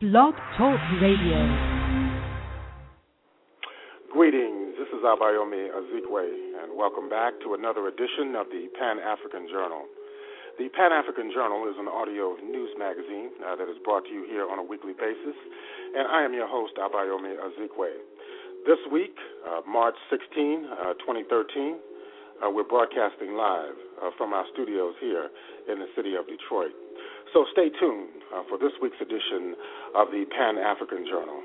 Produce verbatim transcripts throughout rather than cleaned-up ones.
Blog Talk Radio. Greetings, this is Abayomi Azikiwe, and welcome back to another edition of the Pan-African Journal. The Pan-African Journal is an audio news magazine uh, that is brought to you here on a weekly basis, and I am your host, Abayomi Azikiwe. This week, uh, March sixteenth, uh, twenty thirteen, uh, we're broadcasting live uh, from our studios here in the city of Detroit. So stay tuned uh, for this week's edition of the Pan-African Journal.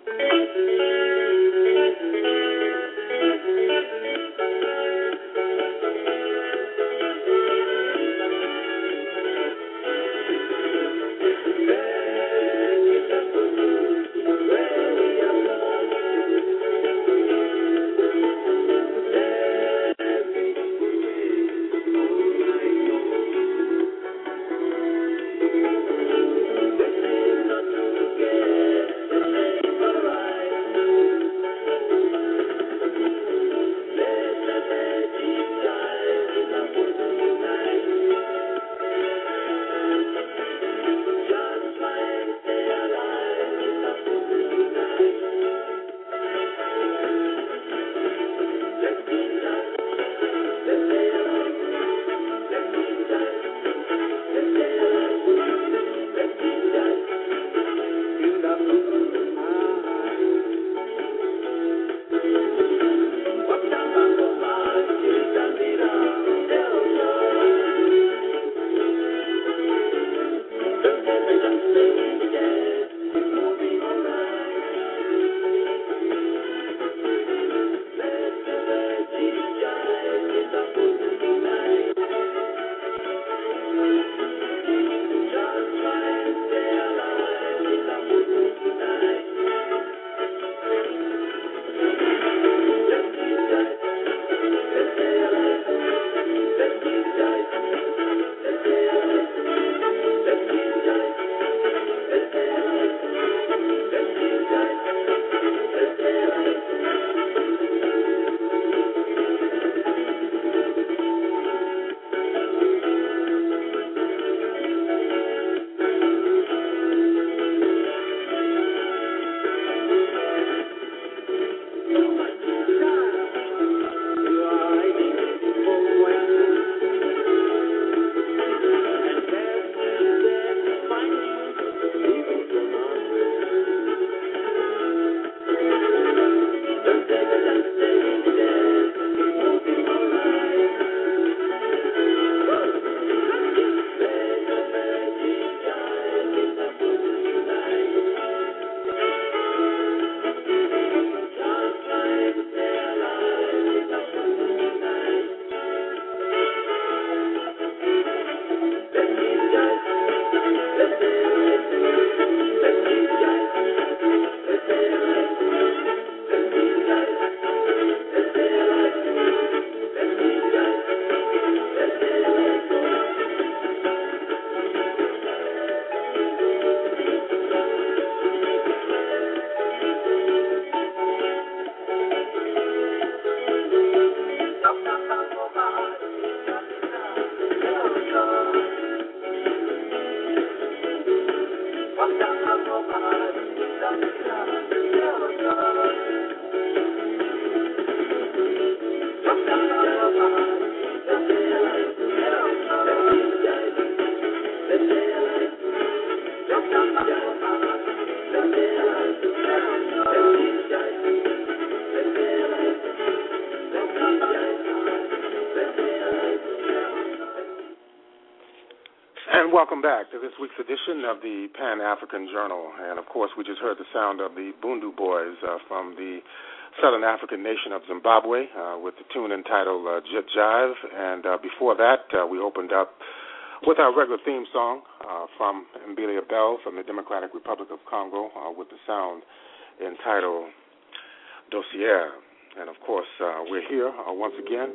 And welcome back to this week's edition of the Pan-African Journal. And, of course, we just heard the sound of the Bundu Boys uh, from the Southern African nation of Zimbabwe uh, with the tune entitled uh, Jit Jive. And uh, before that, uh, we opened up with our regular theme song uh, from Mbilia Bel from the Democratic Republic of Congo uh, with the sound entitled Dossier. And, of course, uh, we're here uh, once again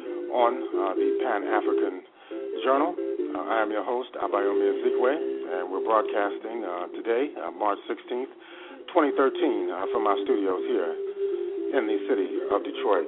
on uh, the Pan-African Journal. Uh, I am your host, Abayomi Ezekwe, and we're broadcasting uh, today, uh, March sixteenth, twenty thirteen, uh, from our studios here in the city of Detroit.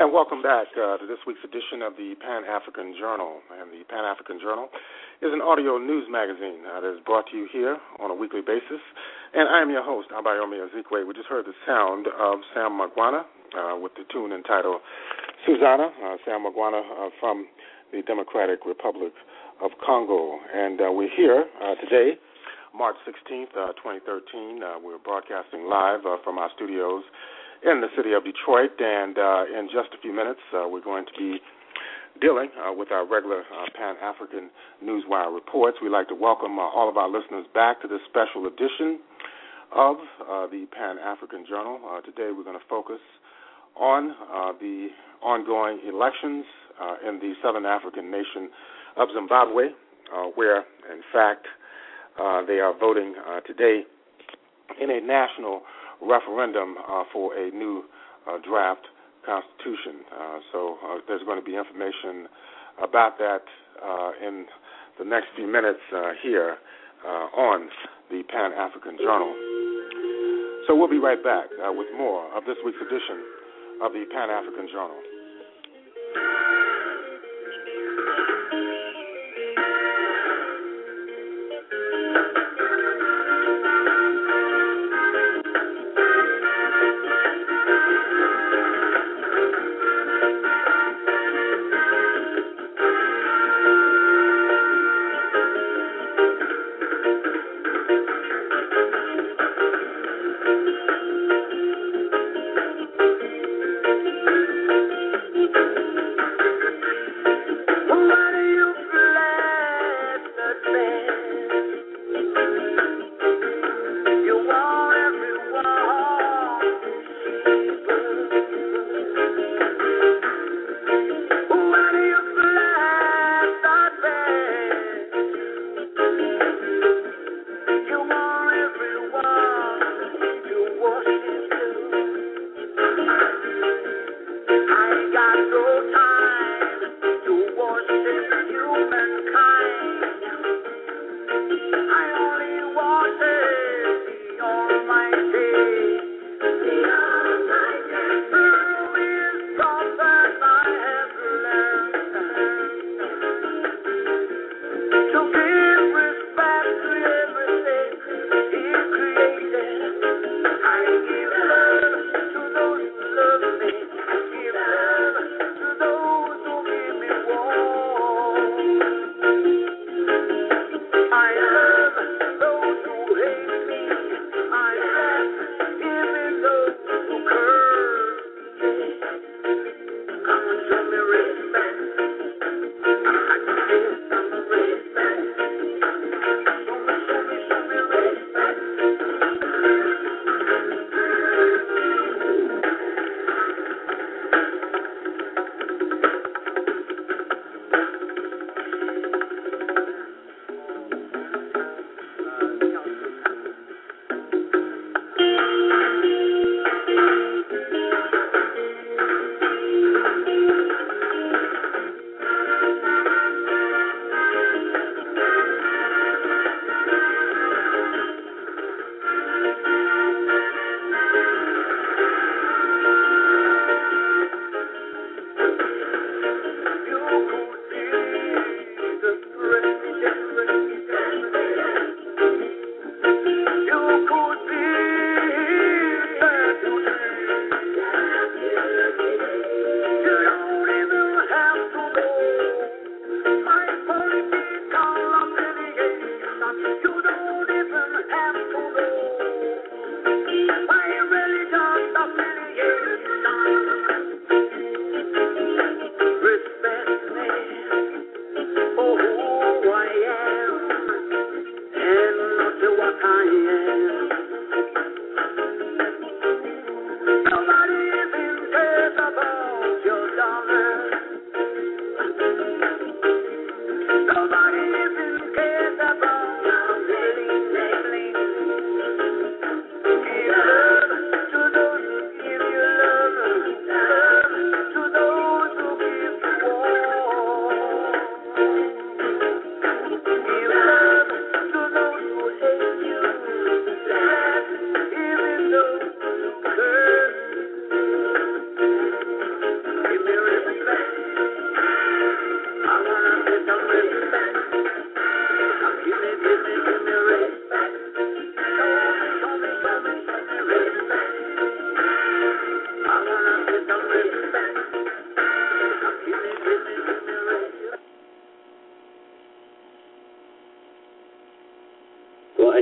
welcome back uh, to this week's edition of the Pan-African Journal. And the Pan-African Journal is an audio news magazine uh, that is brought to you here on a weekly basis. And I am your host, Abayomi Ezekwe. We just heard the sound of Sam Magwana uh, with the tune entitled Susanna. Uh, Sam Magwana uh, from the Democratic Republic of Congo. And uh, we're here uh, today, March sixteenth, uh, twenty thirteen. Uh, we're broadcasting live uh, from our studios in the city of Detroit, and uh, in just a few minutes, uh, we're going to be dealing uh, with our regular uh, Pan-African Newswire reports. We'd like to welcome uh, all of our listeners back to this special edition of uh, the Pan-African Journal. Uh, today, we're going to focus on uh, the ongoing elections uh, in the southern African nation of Zimbabwe, uh, where, in fact, uh, they are voting uh, today in a national referendum uh, for a new uh, draft constitution. Uh, so uh, there's going to be information about that uh, in the next few minutes uh, here uh, on the Pan-African Journal. So we'll be right back uh, with more of this week's edition of the Pan-African Journal.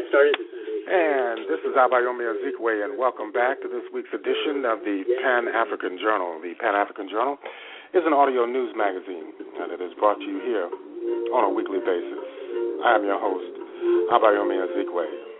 started. And this is Abayomi Ezekwe, and welcome back to this week's edition of the Pan-African Journal. The Pan-African Journal is an audio news magazine that is brought to you here on a weekly basis. I am your host, Abayomi Ezekwe.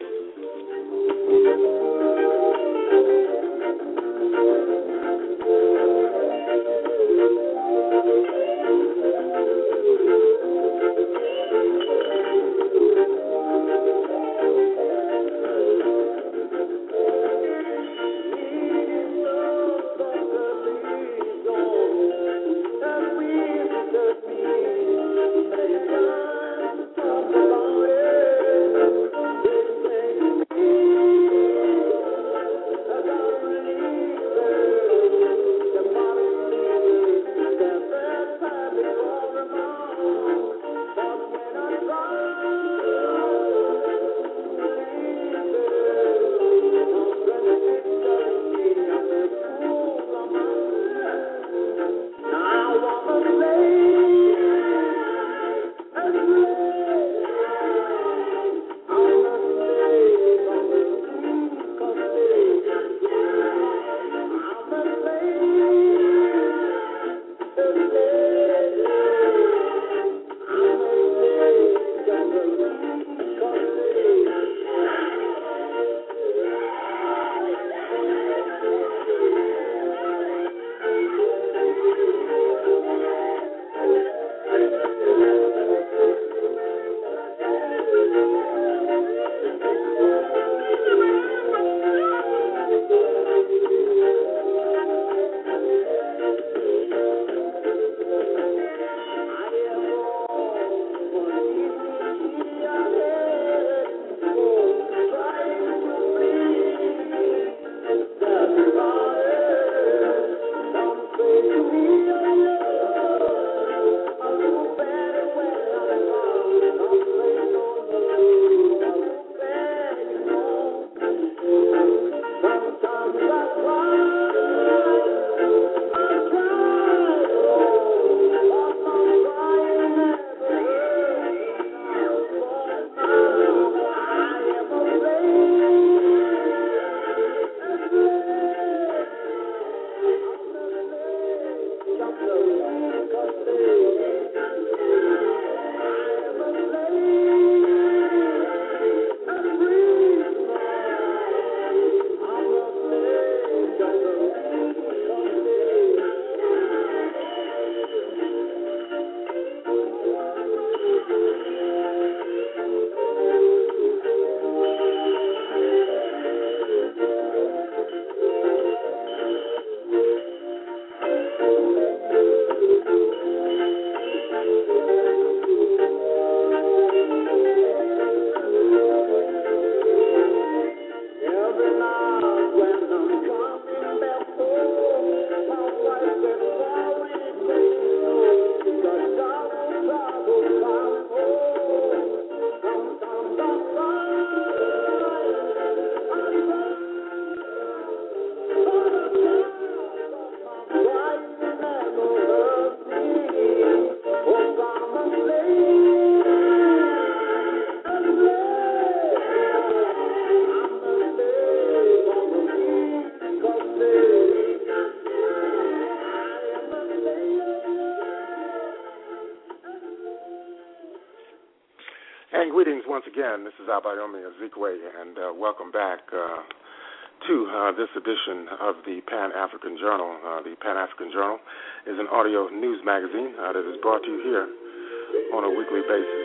And greetings once again. This is Abayomi Ezekwe, and uh, welcome back uh, to uh, this edition of the Pan-African Journal. Uh, the Pan-African Journal is an audio news magazine uh, that is brought to you here on a weekly basis.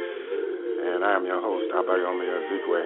And I am your host, Abayomi Ezekwe.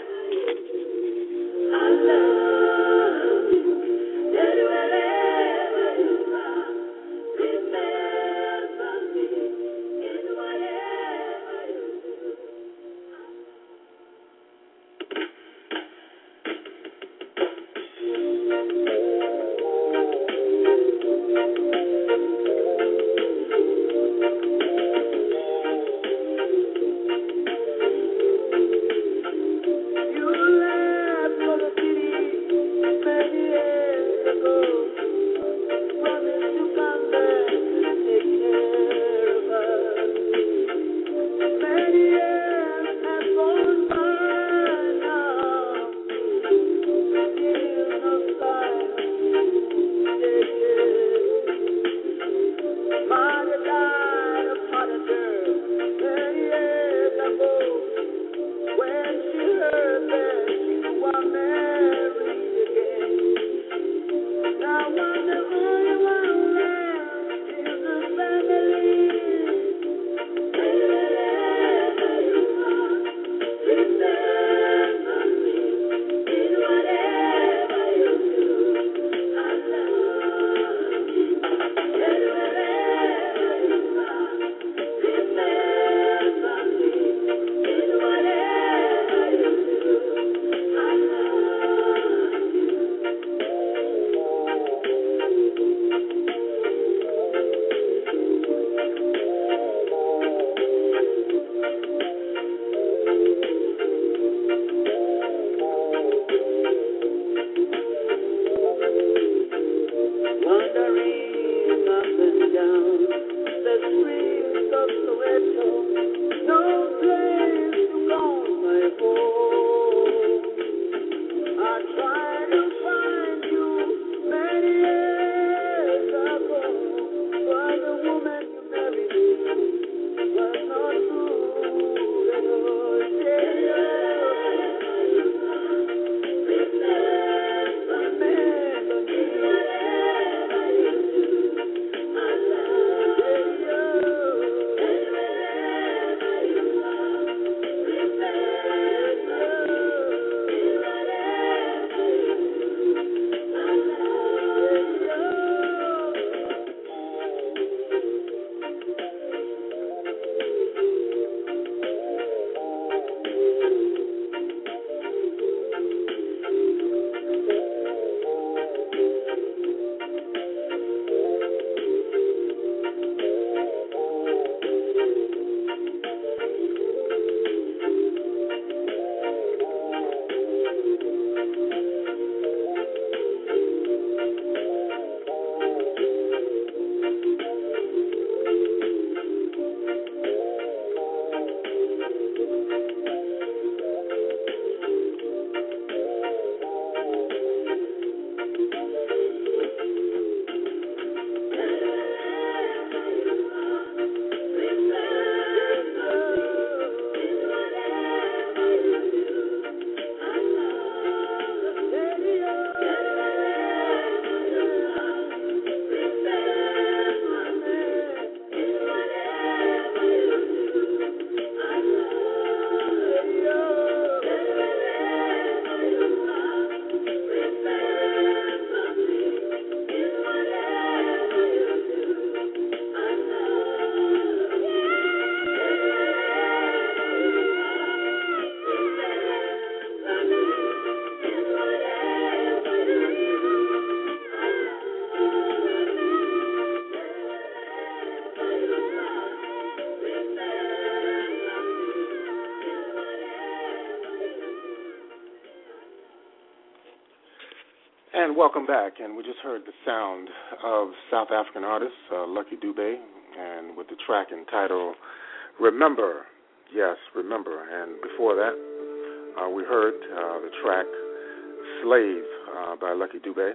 And welcome back. And we just heard the sound of South African artist uh, Lucky Dube, and with the track entitled Remember. Yes, Remember. And before that, uh, we heard uh, the track Slave uh, by Lucky Dube.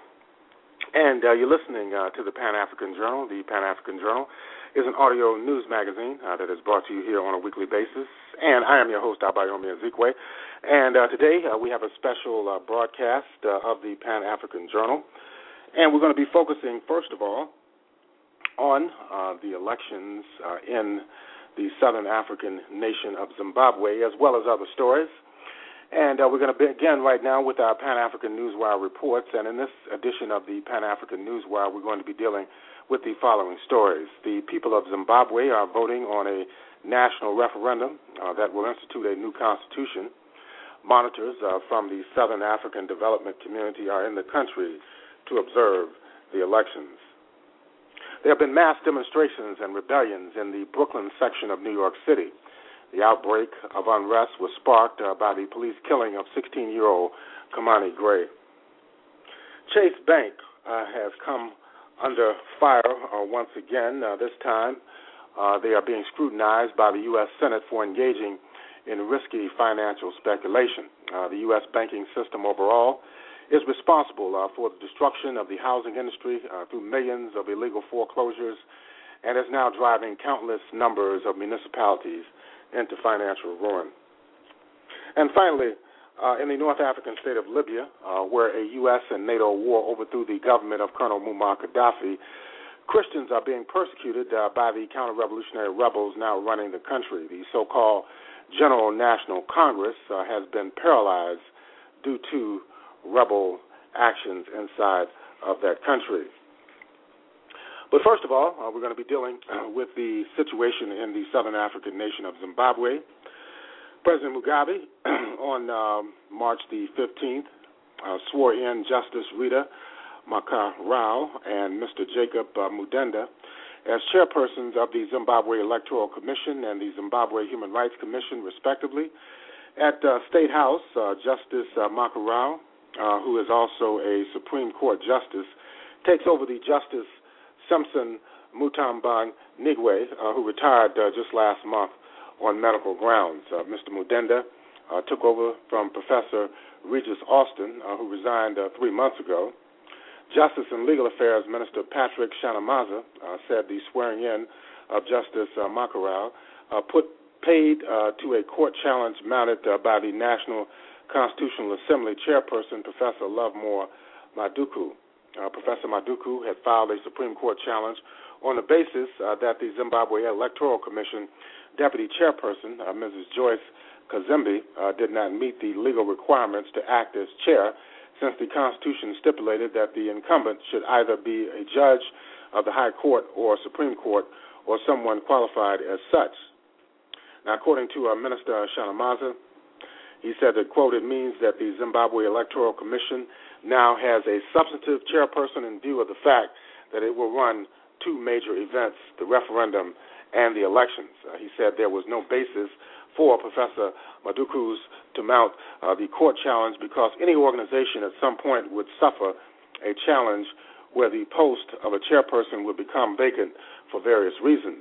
And uh, you're listening uh, to the Pan-African Journal. The Pan-African Journal is an audio news magazine uh, that is brought to you here on a weekly basis. And I am your host, Abayomi Ezekwe. And uh, today uh, we have a special uh, broadcast uh, of the Pan-African Journal. And we're going to be focusing, first of all, on uh, the elections uh, in the southern African nation of Zimbabwe, as well as other stories. And uh, we're going to begin right now with our Pan-African Newswire reports. And in this edition of the Pan-African Newswire, we're going to be dealing with the following stories. The people of Zimbabwe are voting on a national referendum uh, that will institute a new constitution. Monitors uh, from the Southern African Development Community are in the country to observe the elections. There have been mass demonstrations and rebellions in the Brooklyn section of New York City. The outbreak of unrest was sparked uh, by the police killing of sixteen-year-old Kamani Gray. Chase Bank uh, has come under fire uh, once again. Uh, this time, uh, they are being scrutinized by the U S Senate for engaging in risky financial speculation. Uh, the U S banking system overall is responsible uh, for the destruction of the housing industry uh, through millions of illegal foreclosures, and is now driving countless numbers of municipalities into financial ruin. And finally, uh, in the North African state of Libya, uh, where a U S and NATO war overthrew the government of Colonel Muammar Gaddafi, Christians are being persecuted uh, by the counter-revolutionary rebels now running the country. The so-called General National Congress uh, has been paralyzed due to rebel actions inside of that country. But first of all, uh, we're going to be dealing uh, with the situation in the southern African nation of Zimbabwe. President Mugabe, on um, March the fifteenth, uh, swore in Justice Rita Makarau and Mister Jacob uh, Mudenda as chairpersons of the Zimbabwe Electoral Commission and the Zimbabwe Human Rights Commission, respectively. At uh, State House, uh, Justice uh, Makarau, uh, who is also a Supreme Court justice, takes over the Justice Simpson Mutamba Nigwe, uh, who retired uh, just last month on medical grounds. Uh, Mister Mudenda uh, took over from Professor Regis Austin, uh, who resigned uh, three months ago. Justice and Legal Affairs Minister Patrick Shanamaza uh, said the swearing-in of Justice uh, Makarau uh, put paid uh, to a court challenge mounted uh, by the National Constitutional Assembly chairperson, Professor Lovemore Maduku. Uh, Professor Maduku had filed a Supreme Court challenge on the basis uh, that the Zimbabwe Electoral Commission deputy chairperson, uh, Missus Joyce Kazembe, uh, did not meet the legal requirements to act as chair, since the Constitution stipulated that the incumbent should either be a judge of the High Court or Supreme Court or someone qualified as such. Now, according to uh, Minister Shanamaza, he said that, quote, it means that the Zimbabwe Electoral Commission now has a substantive chairperson in view of the fact that it will run two major events, the referendum and the elections. Uh, he said there was no basis for Professor Maduku's to mount uh, the court challenge because any organization at some point would suffer a challenge where the post of a chairperson would become vacant for various reasons.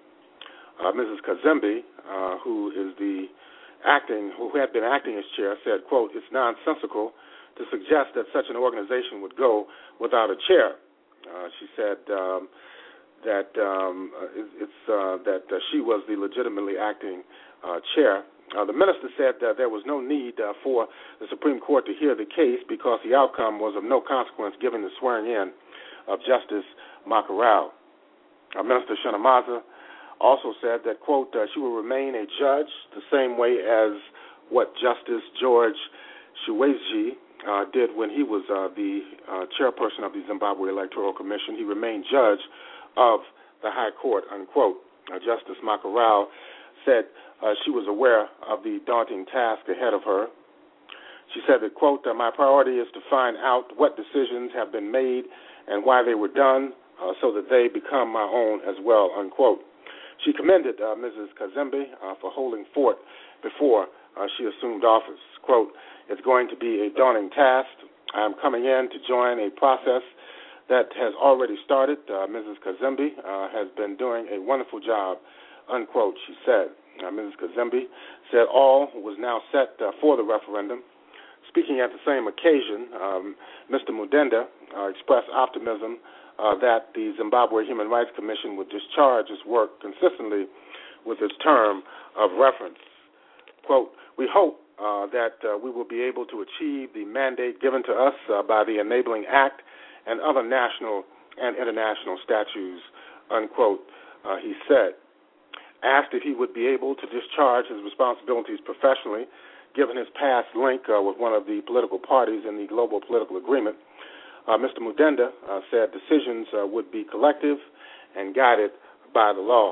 Uh, Missus Kazembe, uh, who is the acting, who had been acting as chair, said, quote, it's nonsensical to suggest that such an organization would go without a chair. Uh, she said um, that um, it, it's uh, that uh, she was the legitimately acting uh, chair. Uh, the minister said that there was no need uh, for the Supreme Court to hear the case because the outcome was of no consequence given the swearing-in of Justice Makarau. Uh, Minister Shanamaza also said that, quote, uh, she will remain a judge the same way as what Justice George Shiwezi uh, did when he was uh, the uh, chairperson of the Zimbabwe Electoral Commission. He remained judge of the High Court, unquote. Uh, Justice Makarau said uh, she was aware of the daunting task ahead of her. She said that, quote, uh, my priority is to find out what decisions have been made and why they were done uh, so that they become my own as well, unquote. She commended uh, Missus Kazembe uh, for holding fort before uh, she assumed office. Quote, it's going to be a daunting task, I'm coming in to join a process that has already started. Uh, Missus Kazembe uh, has been doing a wonderful job, unquote, she said. Uh, Missus Kazembe said all was now set uh, for the referendum. Speaking at the same occasion, um, Mister Mudenda uh, expressed optimism uh, that the Zimbabwe Human Rights Commission would discharge its work consistently with its term of reference. Quote, we hope uh, that uh, we will be able to achieve the mandate given to us uh, by the Enabling Act and other national and international statutes, unquote, uh, he said. Asked if he would be able to discharge his responsibilities professionally, given his past link uh, with one of the political parties in the global political agreement, uh, Mister Mudenda uh, said decisions uh, would be collective and guided by the law.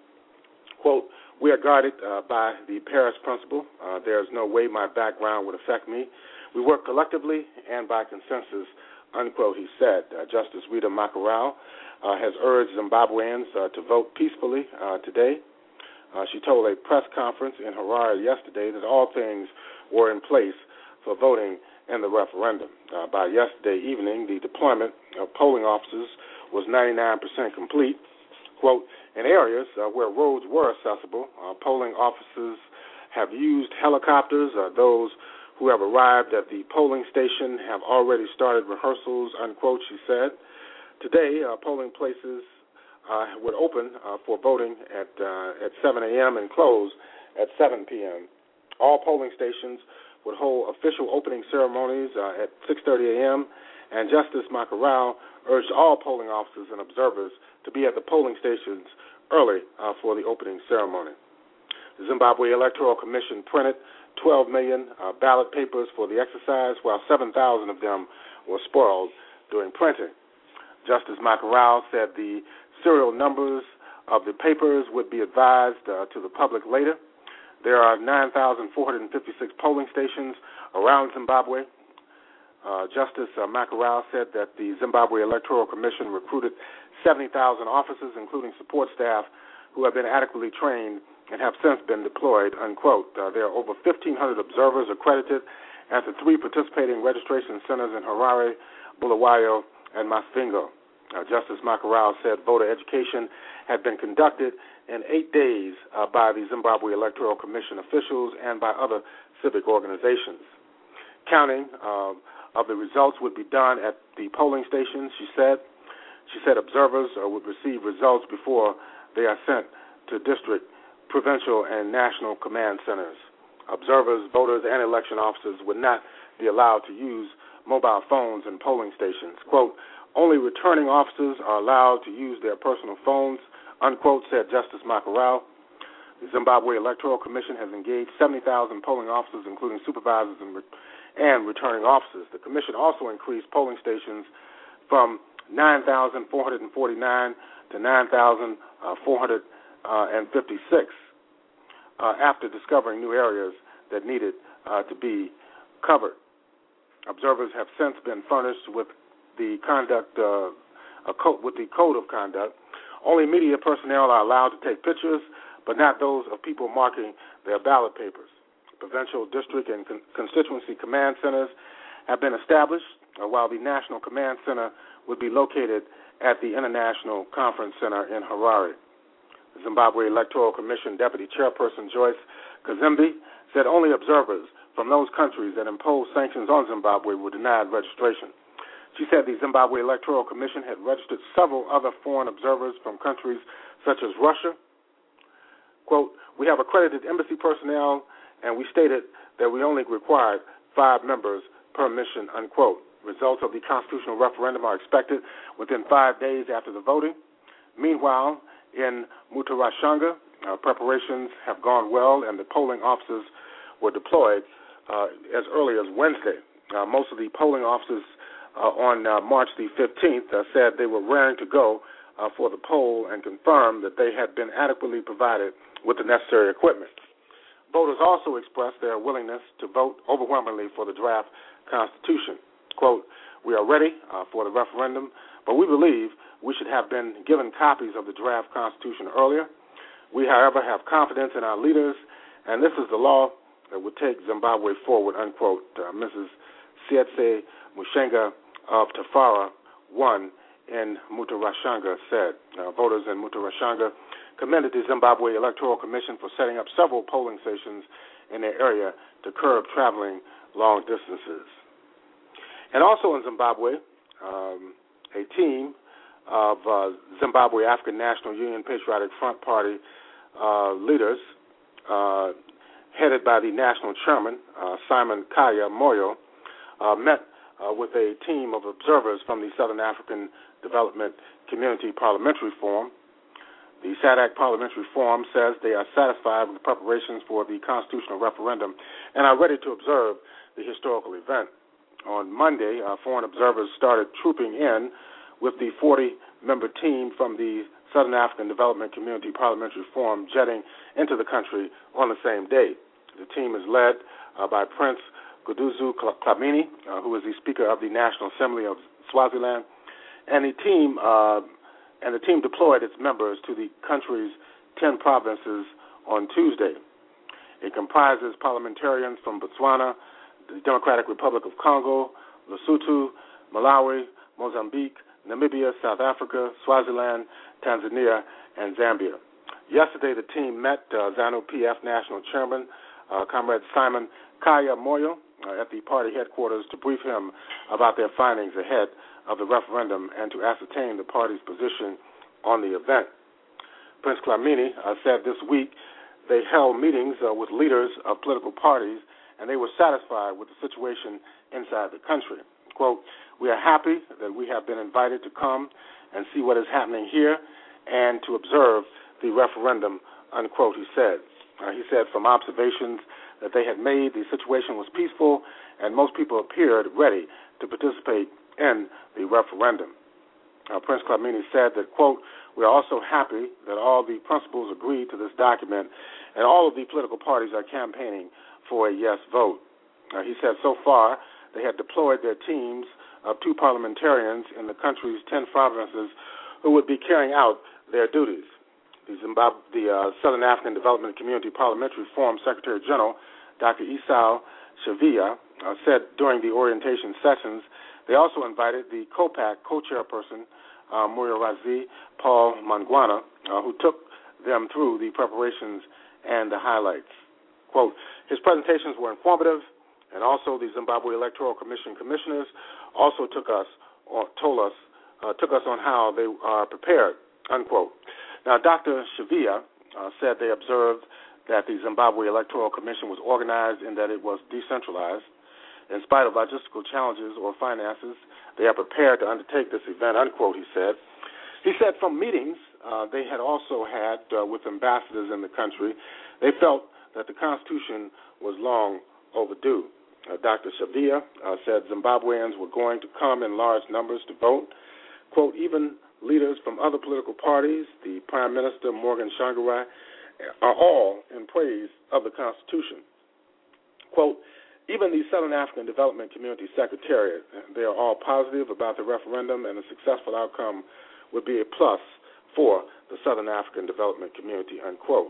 Quote, we are guarded uh, by the Paris principle. Uh, there is no way my background would affect me. We work collectively and by consensus, unquote, he said. Uh, Justice Rita Makarau uh, has urged Zimbabweans uh, to vote peacefully uh, today. Uh, she told a press conference in Harare yesterday that all things were in place for voting in the referendum. Uh, by yesterday evening, the deployment of polling officers was ninety-nine percent complete. Quote, in areas uh, where roads were accessible, uh, polling officers have used helicopters. Uh, those who have arrived at the polling station have already started rehearsals, unquote, she said. Today, uh, polling places uh, would open uh, for voting at uh, at seven a.m. and close at seven p.m. All polling stations would hold official opening ceremonies uh, at six thirty a.m., and Justice Makarau urged all polling officers and observers to be at the polling stations early uh, for the opening ceremony. The Zimbabwe Electoral Commission printed twelve million uh, ballot papers for the exercise, while seven thousand of them were spoiled during printing. Justice Makarau said the serial numbers of the papers would be advised uh, to the public later. There are nine thousand four hundred fifty-six polling stations around Zimbabwe. Uh, Justice uh, Makarau said that the Zimbabwe Electoral Commission recruited seventy thousand officers, including support staff, who have been adequately trained and have since been deployed, unquote. Uh, there are over fifteen hundred observers accredited at the three participating registration centers in Harare, Bulawayo, and Masvingo. Uh, Justice Makarau said voter education had been conducted in eight days uh, by the Zimbabwe Electoral Commission officials and by other civic organizations. Counting uh, of the results would be done at the polling stations, she said. She said observers uh, would receive results before they are sent to district, provincial, and national command centers. Observers, voters, and election officers would not be allowed to use mobile phones in polling stations. Quote, only returning officers are allowed to use their personal phones, unquote, said Justice Makarau. The Zimbabwe Electoral Commission has engaged seventy thousand polling officers, including supervisors and, re- and returning officers. The commission also increased polling stations from nine thousand four hundred forty-nine to nine thousand four hundred fifty-six uh, after discovering new areas that needed uh, to be covered. Observers have since been furnished with the conduct, uh, a co- with the code of conduct. Only media personnel are allowed to take pictures, but not those of people marking their ballot papers. Provincial, district, and con- constituency command centers have been established, uh, while the National Command Center would be located at the International Conference Center in Harare. The Zimbabwe Electoral Commission Deputy Chairperson Joyce Kazembe said only observers from those countries that impose sanctions on Zimbabwe were denied registration. She said the Zimbabwe Electoral Commission had registered several other foreign observers from countries such as Russia. Quote, we have accredited embassy personnel, and we stated that we only required five members per mission, unquote. Results of the constitutional referendum are expected within five days after the voting. Meanwhile, in Mutarashanga, uh, preparations have gone well, and the polling officers were deployed uh, as early as Wednesday. Uh, most of the polling officers uh, on uh, March the fifteenth uh, said they were raring to go uh, for the poll and confirmed that they had been adequately provided with the necessary equipment. Voters also expressed their willingness to vote overwhelmingly for the draft Constitution. Quote, we are ready uh, for the referendum, but we believe we should have been given copies of the draft Constitution earlier. We, however, have confidence in our leaders, and this is the law that would take Zimbabwe forward, unquote. Uh, Missus Sietse Mushenga of Tafara won in Mutarashanga said. Uh, voters in Mutarashanga commended the Zimbabwe Electoral Commission for setting up several polling stations in their area to curb traveling long distances. And also in Zimbabwe, um, a team of uh, Zimbabwe African National Union Patriotic Front Party uh, leaders, uh, headed by the national chairman, uh, Simon Kaya Moyo, uh, met uh, with a team of observers from the Southern African Development Community Parliamentary Forum. The S A D C Parliamentary Forum says they are satisfied with the preparations for the constitutional referendum and are ready to observe the historical event. On Monday, uh, foreign observers started trooping in with the forty-member team from the Southern African Development Community Parliamentary Forum jetting into the country on the same day. The team is led uh, by Prince Guduzu Dlamini, uh, who is the Speaker of the National Assembly of Swaziland, and the team uh, and the team deployed its members to the country's ten provinces on Tuesday. It comprises parliamentarians from Botswana, the Democratic Republic of Congo, Lesotho, Malawi, Mozambique, Namibia, South Africa, Swaziland, Tanzania, and Zambia. Yesterday, the team met uh, ZANU-P F National Chairman, uh, Comrade Simon Kaya Moyo, uh, at the party headquarters to brief him about their findings ahead of the referendum and to ascertain the party's position on the event. Prince Dlamini uh, said this week they held meetings uh, with leaders of political parties and they were satisfied with the situation inside the country. Quote, "We are happy that we have been invited to come and see what is happening here and to observe the referendum," unquote, he said. Uh, he said from observations that they had made, the situation was peaceful and most people appeared ready to participate in the referendum. Uh, Prince Dlamini said that, quote, "We are also happy that all the principals agreed to this document and all of the political parties are campaigning for a yes vote." Uh, he said so far they had deployed their teams of two parliamentarians in the country's ten provinces who would be carrying out their duties. The, Zimbabwe, the uh, Southern African Development Community Parliamentary Forum Secretary General, Doctor Esau Shavia, uh, said during the orientation sessions they also invited the COPAC co-chairperson, uh, Muriel Razi Paul Mangwana, uh, who took them through the preparations and the highlights. Quote, "His presentations were informative, and also the Zimbabwe Electoral Commission commissioners also took us, or told us, uh, took us on how they are prepared," unquote. Now, Doctor Shavia uh, said they observed that the Zimbabwe Electoral Commission was organized and that it was decentralized. In spite of logistical challenges or finances, they are prepared to undertake this event, unquote, he said. He said from meetings uh, they had also had uh, with ambassadors in the country, they felt that the Constitution was long overdue. Uh, Doctor Shavia uh, said Zimbabweans were going to come in large numbers to vote. Quote, "Even leaders from other political parties, the Prime Minister Morgan Tsvangirai, are all in praise of the Constitution." Quote, "Even the Southern African Development Community Secretariat, they are all positive about the referendum and a successful outcome would be a plus for the Southern African Development Community," unquote.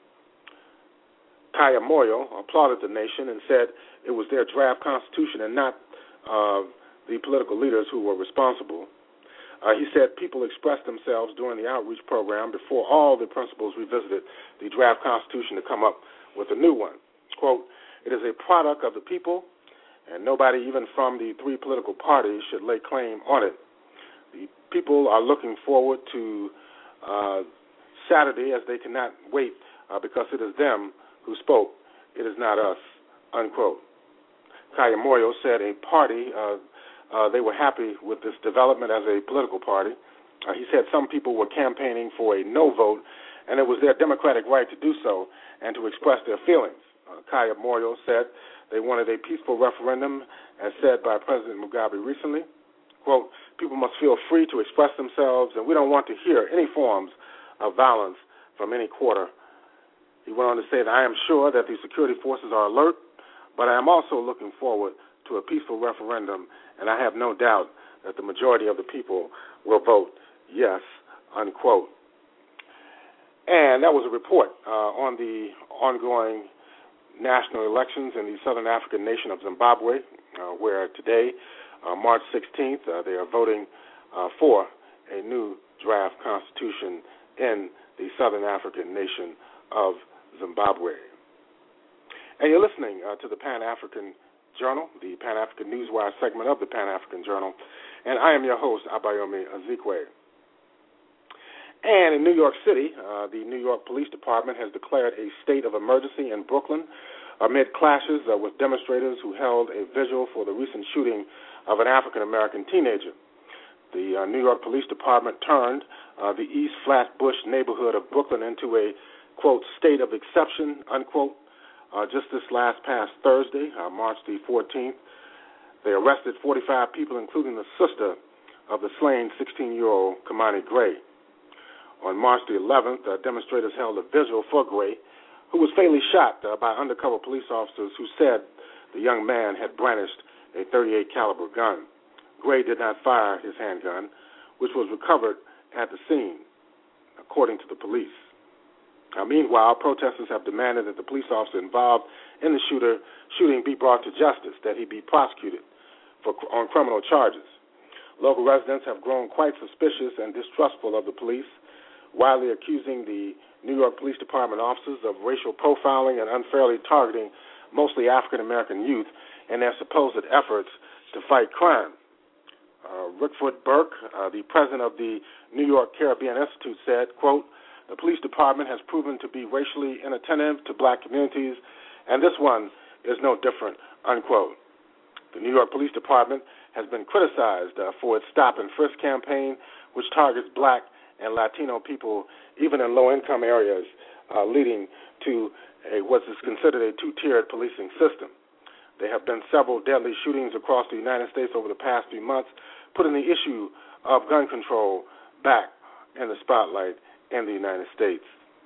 Kaya Moyo applauded the nation and said it was their draft constitution and not uh, the political leaders who were responsible. Uh, he said people expressed themselves during the outreach program before all the principals revisited the draft constitution to come up with a new one. Quote, "It is a product of the people, and nobody even from the three political parties should lay claim on it. The people are looking forward to uh, Saturday as they cannot wait uh, because it is them who spoke. It is not us," unquote. Kaya Moyo said a party, uh, uh, they were happy with this development as a political party. Uh, he said some people were campaigning for a no vote, and it was their democratic right to do so and to express their feelings. Uh, Kaya Moyo said they wanted a peaceful referendum, as said by President Mugabe recently. Quote, "People must feel free to express themselves, and we don't want to hear any forms of violence from any quarter." He went on to say that "I am sure that the security forces are alert, but I am also looking forward to a peaceful referendum, and I have no doubt that the majority of the people will vote yes," unquote. And that was a report uh, on the ongoing national elections in the Southern African nation of Zimbabwe. uh, where today, uh, March sixteenth, uh, they are voting uh, for a new draft constitution in the Southern African nation of Zimbabwe. And you're listening uh, to the Pan-African Journal, the Pan-African Newswire segment of the Pan-African Journal, and I am your host, Abayomi Ezekwe. And in New York City, uh, the New York Police Department has declared a state of emergency in Brooklyn amid clashes uh, with demonstrators who held a vigil for the recent shooting of an African-American teenager. The uh, New York Police Department turned uh, the East Flatbush neighborhood of Brooklyn into a, quote, state of exception, unquote. Uh, just this last past Thursday, uh, March the fourteenth, they arrested forty-five people, including the sister of the slain sixteen-year-old Kamani Gray. On March the eleventh, uh, demonstrators held a vigil for Gray, who was fatally shot uh, by undercover police officers who said the young man had brandished a thirty-eight caliber gun. Gray did not fire his handgun, which was recovered at the scene, according to the police. Now, meanwhile, protesters have demanded that the police officer involved in the shooter shooting be brought to justice, that he be prosecuted for on criminal charges. Local residents have grown quite suspicious and distrustful of the police, widely accusing the New York Police Department officers of racial profiling and unfairly targeting mostly African-American youth in their supposed efforts to fight crime. Uh, Rickford Burke, uh, the president of the New York Caribbean Institute, said, quote, "The police department has proven to be racially inattentive to black communities, and this one is no different," unquote. The New York Police Department has been criticized uh, for its stop and frisk campaign, which targets black and Latino people even in low-income areas, uh, leading to a, what is considered a two-tiered policing system. There have been several deadly shootings across the United States over the past few months, putting the issue of gun control back in the spotlight in the United States.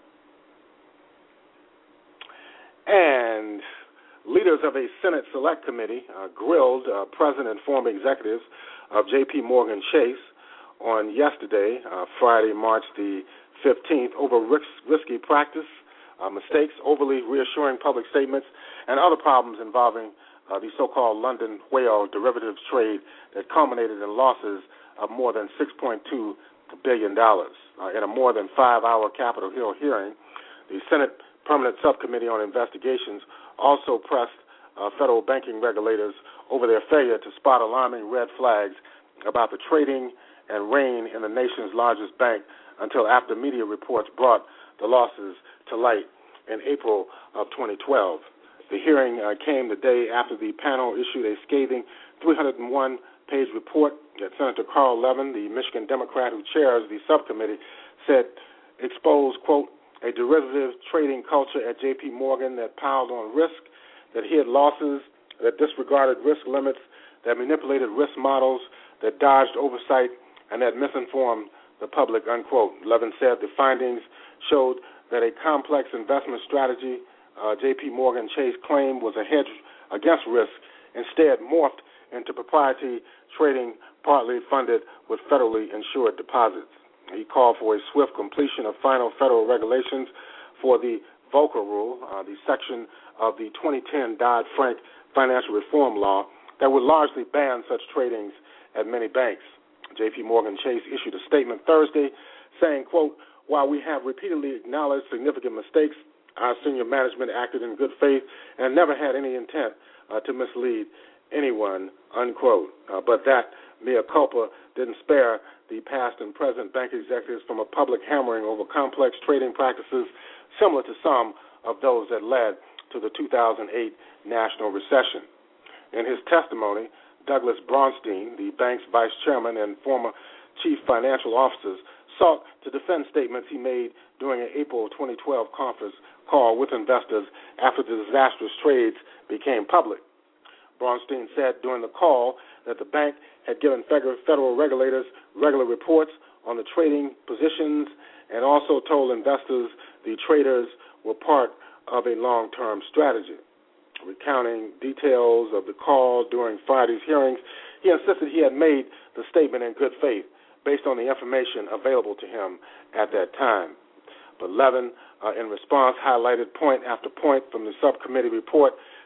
And leaders of a Senate Select Committee uh, grilled uh, President and former executives of J P Morgan Chase on yesterday, uh, Friday, March the fifteenth, over ris- risky practice, uh, mistakes, overly reassuring public statements, and other problems involving uh, the so-called London whale derivatives trade that culminated in losses of more than six point two billion dollars. Uh, in a more than five-hour Capitol Hill hearing, the Senate Permanent Subcommittee on Investigations also pressed uh, federal banking regulators over their failure to spot alarming red flags about the trading and reign in the nation's largest bank until after media reports brought the losses to light in April of twenty twelve. The hearing uh, came the day after the panel issued a scathing three hundred one page report that Senator Carl Levin, the Michigan Democrat who chairs the subcommittee, said exposed, quote, a derivative trading culture at J P Morgan that piled on risk, that hid losses, that disregarded risk limits, that manipulated risk models, that dodged oversight, and that misinformed the public, unquote. Levin said the findings showed that a complex investment strategy uh, J P Morgan Chase claimed was a hedge against risk instead morphed into proprietary trading partly funded with federally insured deposits. He called for a swift completion of final federal regulations for the Volcker Rule, uh, the section of the twenty ten Dodd-Frank financial reform law that would largely ban such tradings at many banks. J P Morgan Chase issued a statement Thursday saying, quote, while we have repeatedly acknowledged significant mistakes, our senior management acted in good faith and never had any intent uh, to mislead anyone, unquote. Uh, but that mea culpa didn't spare the past and present bank executives from a public hammering over complex trading practices similar to some of those that led to the two thousand eight national recession. In his testimony, Douglas Braunstein, the bank's vice chairman and former chief financial officer, sought to defend statements he made during an April twenty twelve conference call with investors after the disastrous trades became public. Braunstein said during the call that the bank had given federal regulators regular reports on the trading positions and also told investors the traders were part of a long-term strategy. Recounting details of the call during Friday's hearings, he insisted he had made the statement in good faith based on the information available to him at that time. But Levin, uh, in response, highlighted point after point from the subcommittee report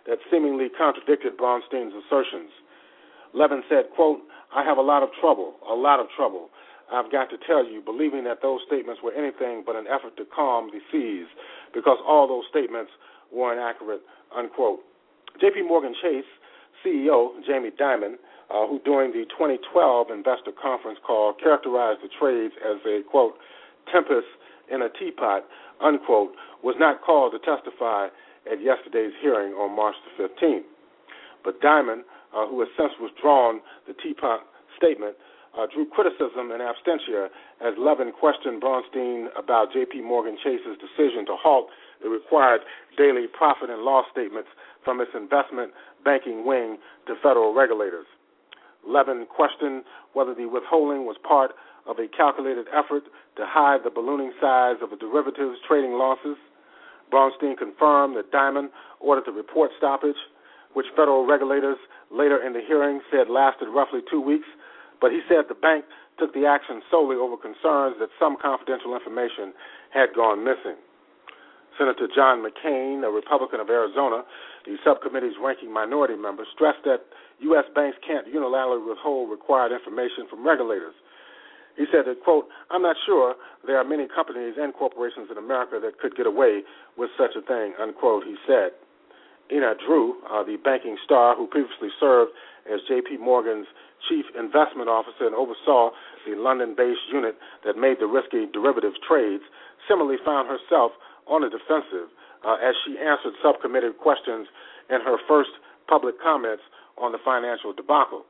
that seemingly contradicted Braunstein's assertions. Levin said, quote, I have a lot of trouble, a lot of trouble. I've got to tell you, believing that those statements were anything but an effort to calm the seas, because all those statements were inaccurate, unquote. J P. Morgan Chase C E O Jamie Dimon, uh, who during the twenty twelve investor conference call characterized the trades as a, quote, tempest in a teapot, unquote, was not called to testify at yesterday's hearing on March the fifteenth. But Dimon, uh, who has since withdrawn the teapot statement, uh, drew criticism in absentia as Levin questioned Braunstein about J P. Morgan Chase's decision to halt the required daily profit and loss statements from its investment banking wing to federal regulators. Levin questioned whether the withholding was part of a calculated effort to hide the ballooning size of the derivatives trading losses. Braunstein confirmed that Dimon ordered the report stoppage, which federal regulators later in the hearing said lasted roughly two weeks, but he said the bank took the action solely over concerns that some confidential information had gone missing. Senator John McCain, a Republican of Arizona, the subcommittee's ranking minority member, stressed that U S banks can't unilaterally withhold required information from regulators. He said that, quote, I'm not sure there are many companies and corporations in America that could get away with such a thing, unquote, he said. Ina Drew, uh, the banking star who previously served as J P. Morgan's chief investment officer and oversaw the London-based unit that made the risky derivative trades, similarly found herself on the defensive uh, as she answered subcommittee questions in her first public comments on the financial debacle.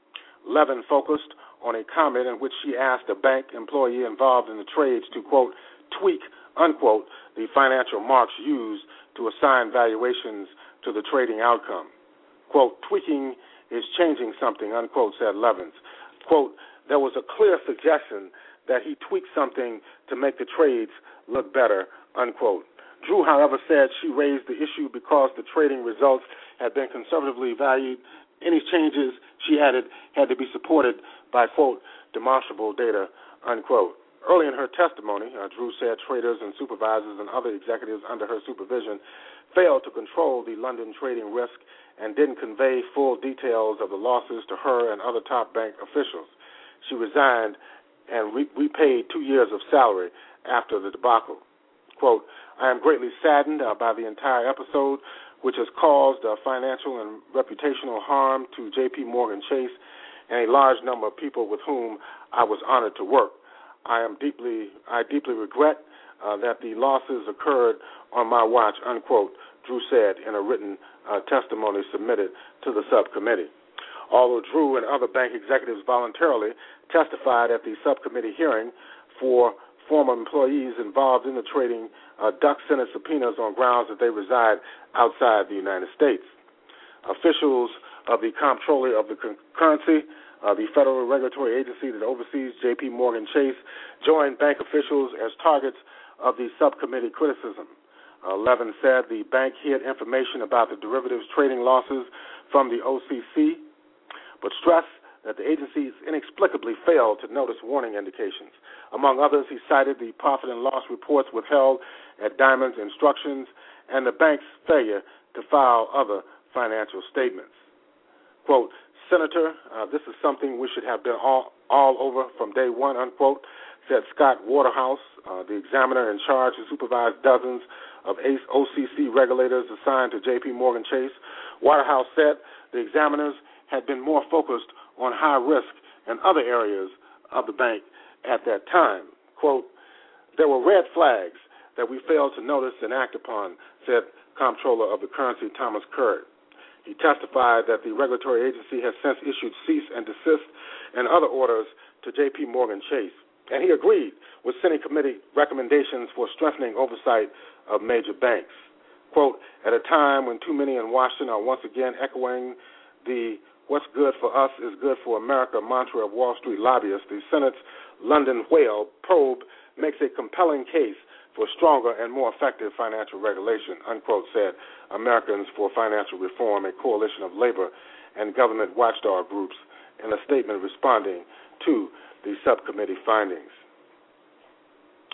Levin focused on a comment in which she asked a bank employee involved in the trades to, quote, tweak, unquote, the financial marks used to assign valuations to the trading outcome. Quote, tweaking is changing something, unquote, said Levins. Quote, there was a clear suggestion that he tweaked something to make the trades look better, unquote. Drew, however, said she raised the issue because the trading results had been conservatively valued. Any changes, she added, had to be supported by, quote, demonstrable data, unquote. Early in her testimony, uh, Drew said traders and supervisors and other executives under her supervision failed to control the London trading risk and didn't convey full details of the losses to her and other top bank officials. She resigned and re- repaid two years of salary after the debacle. Quote, I am greatly saddened uh, by the entire episode, which has caused uh, financial and reputational harm to J P. Morgan Chase and a large number of people with whom I was honored to work. I am deeply, I deeply regret uh, that the losses occurred on my watch, unquote, Drew said in a written uh, testimony submitted to the subcommittee. Although Drew and other bank executives voluntarily testified at the subcommittee hearing for former employees involved in the trading, uh, ducked Senate subpoenas on grounds that they reside outside the United States. Officials of the Comptroller of the Currency, uh, the federal regulatory agency that oversees J P. Morgan Chase, joined bank officials as targets of the subcommittee criticism. Uh, Levin said the bank hid information about the derivatives trading losses from the O C C, but stressed that the agencies inexplicably failed to notice warning indications. Among others, he cited the profit and loss reports withheld at Dimon's instructions and the bank's failure to file other financial statements. Quote, Senator, uh, this is something we should have been all, all over from day one, unquote, said Scott Waterhouse, uh, the examiner in charge who supervised dozens of O C C regulators assigned to J P. Morgan Chase. Waterhouse said the examiners had been more focused on high risk and other areas of the bank at that time. Quote, there were red flags that we failed to notice and act upon, said Comptroller of the Currency Thomas Curd. He testified that the regulatory agency has since issued cease and desist and other orders to J P. Morgan Chase, and he agreed with Senate committee recommendations for strengthening oversight of major banks. Quote, at a time when too many in Washington are once again echoing the what's good for us is good for America mantra of Wall Street lobbyists, the Senate's London Whale probe makes a compelling case for stronger and more effective financial regulation, unquote, said Americans for Financial Reform, a coalition of labor and government watchdog groups, in a statement responding to the subcommittee findings.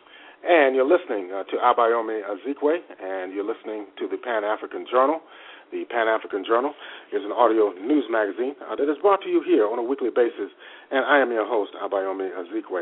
And you're listening uh, to Abayomi Ezekwe, and you're listening to the Pan-African Journal. The Pan-African Journal is an audio news magazine uh, that is brought to you here on a weekly basis, and I am your host, Abayomi Ezekwe.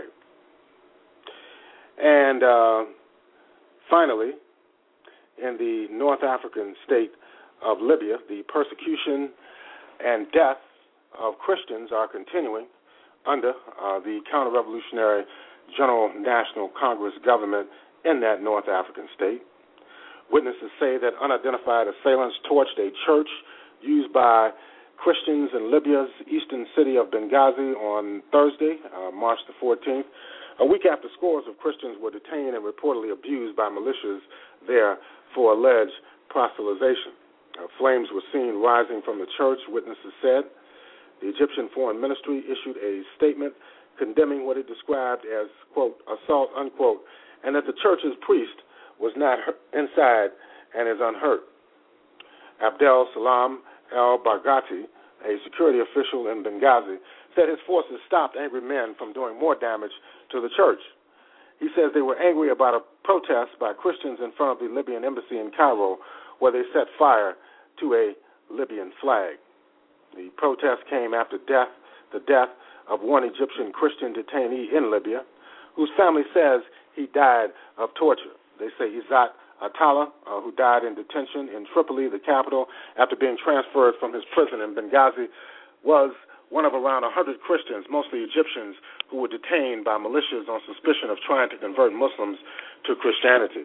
And uh, finally, in the North African state of Libya, the persecution and death of Christians are continuing under uh, the counter-revolutionary General National Congress government in that North African state. Witnesses say that unidentified assailants torched a church used by Christians in Libya's eastern city of Benghazi on Thursday, uh, March the fourteenth, a week after scores of Christians were detained and reportedly abused by militias there for alleged proselytization. Uh, flames were seen rising from the church, witnesses said. The Egyptian Foreign Ministry issued a statement condemning what it described as, quote, assault, unquote, and that the church's priest was not inside and is unhurt. Abdel Salam el-Barghati, a security official in Benghazi, said his forces stopped angry men from doing more damage to the church. He says they were angry about a protest by Christians in front of the Libyan embassy in Cairo, where they set fire to a Libyan flag. The protest came after death, the death of one Egyptian Christian detainee in Libya, whose family says he died of torture. They say Izzat Atala, uh, who died in detention in Tripoli, the capital, after being transferred from his prison in Benghazi, was one of around one hundred Christians, mostly Egyptians, who were detained by militias on suspicion of trying to convert Muslims to Christianity.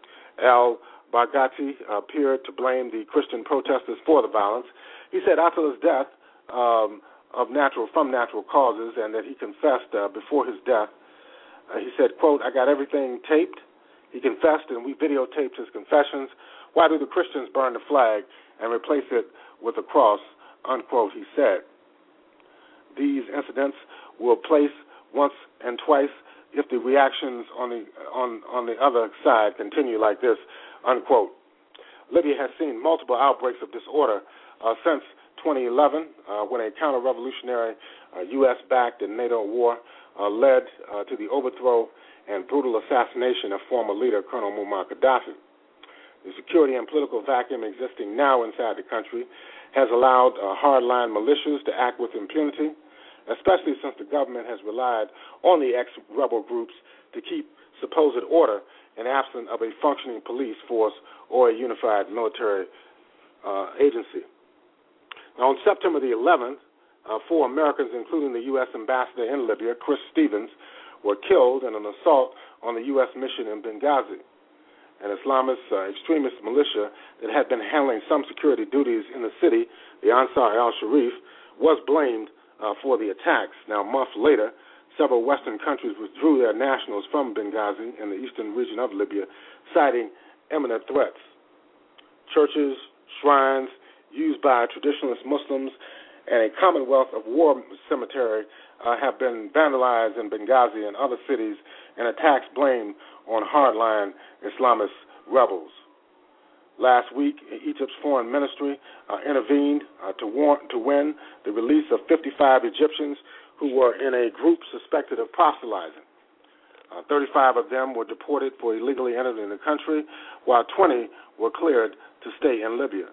El-Barghati appeared to blame the Christian protesters for the violence. He said Atala's death um, of natural from natural causes, and that he confessed uh, before his death. Uh, he said, quote, I got everything taped. He confessed, and we videotaped his confessions. Why do the Christians burn the flag and replace it with a cross, unquote, he said. These incidents will place once and twice if the reactions on the on, on the other side continue like this, unquote. Libya has seen multiple outbreaks of disorder uh, since twenty eleven, uh, when a counter-revolutionary uh, U S-backed and NATO war uh, led uh, to the overthrow and brutal assassination of former leader Colonel Muammar Gaddafi. The security and political vacuum existing now inside the country has allowed uh, hardline militias to act with impunity, especially since the government has relied on the ex-rebel groups to keep supposed order in absence of a functioning police force or a unified military uh, agency. Now, on September the eleventh, uh, four Americans, including the U S ambassador in Libya, Chris Stevens, were killed in an assault on the U S mission in Benghazi. An Islamist uh, extremist militia that had been handling some security duties in the city, the Ansar al-Sharif, was blamed uh, for the attacks. Now, a month later, several Western countries withdrew their nationals from Benghazi in the eastern region of Libya, citing imminent threats. Churches, shrines used by traditionalist Muslims, and a Commonwealth of War cemetery uh, have been vandalized in Benghazi and other cities, and attacks blamed on hardline Islamist rebels. Last week, Egypt's foreign ministry uh, intervened uh, to, warn, to win the release of fifty-five Egyptians who were in a group suspected of proselytizing. Uh, thirty-five of them were deported for illegally entering the country, while twenty were cleared to stay in Libya.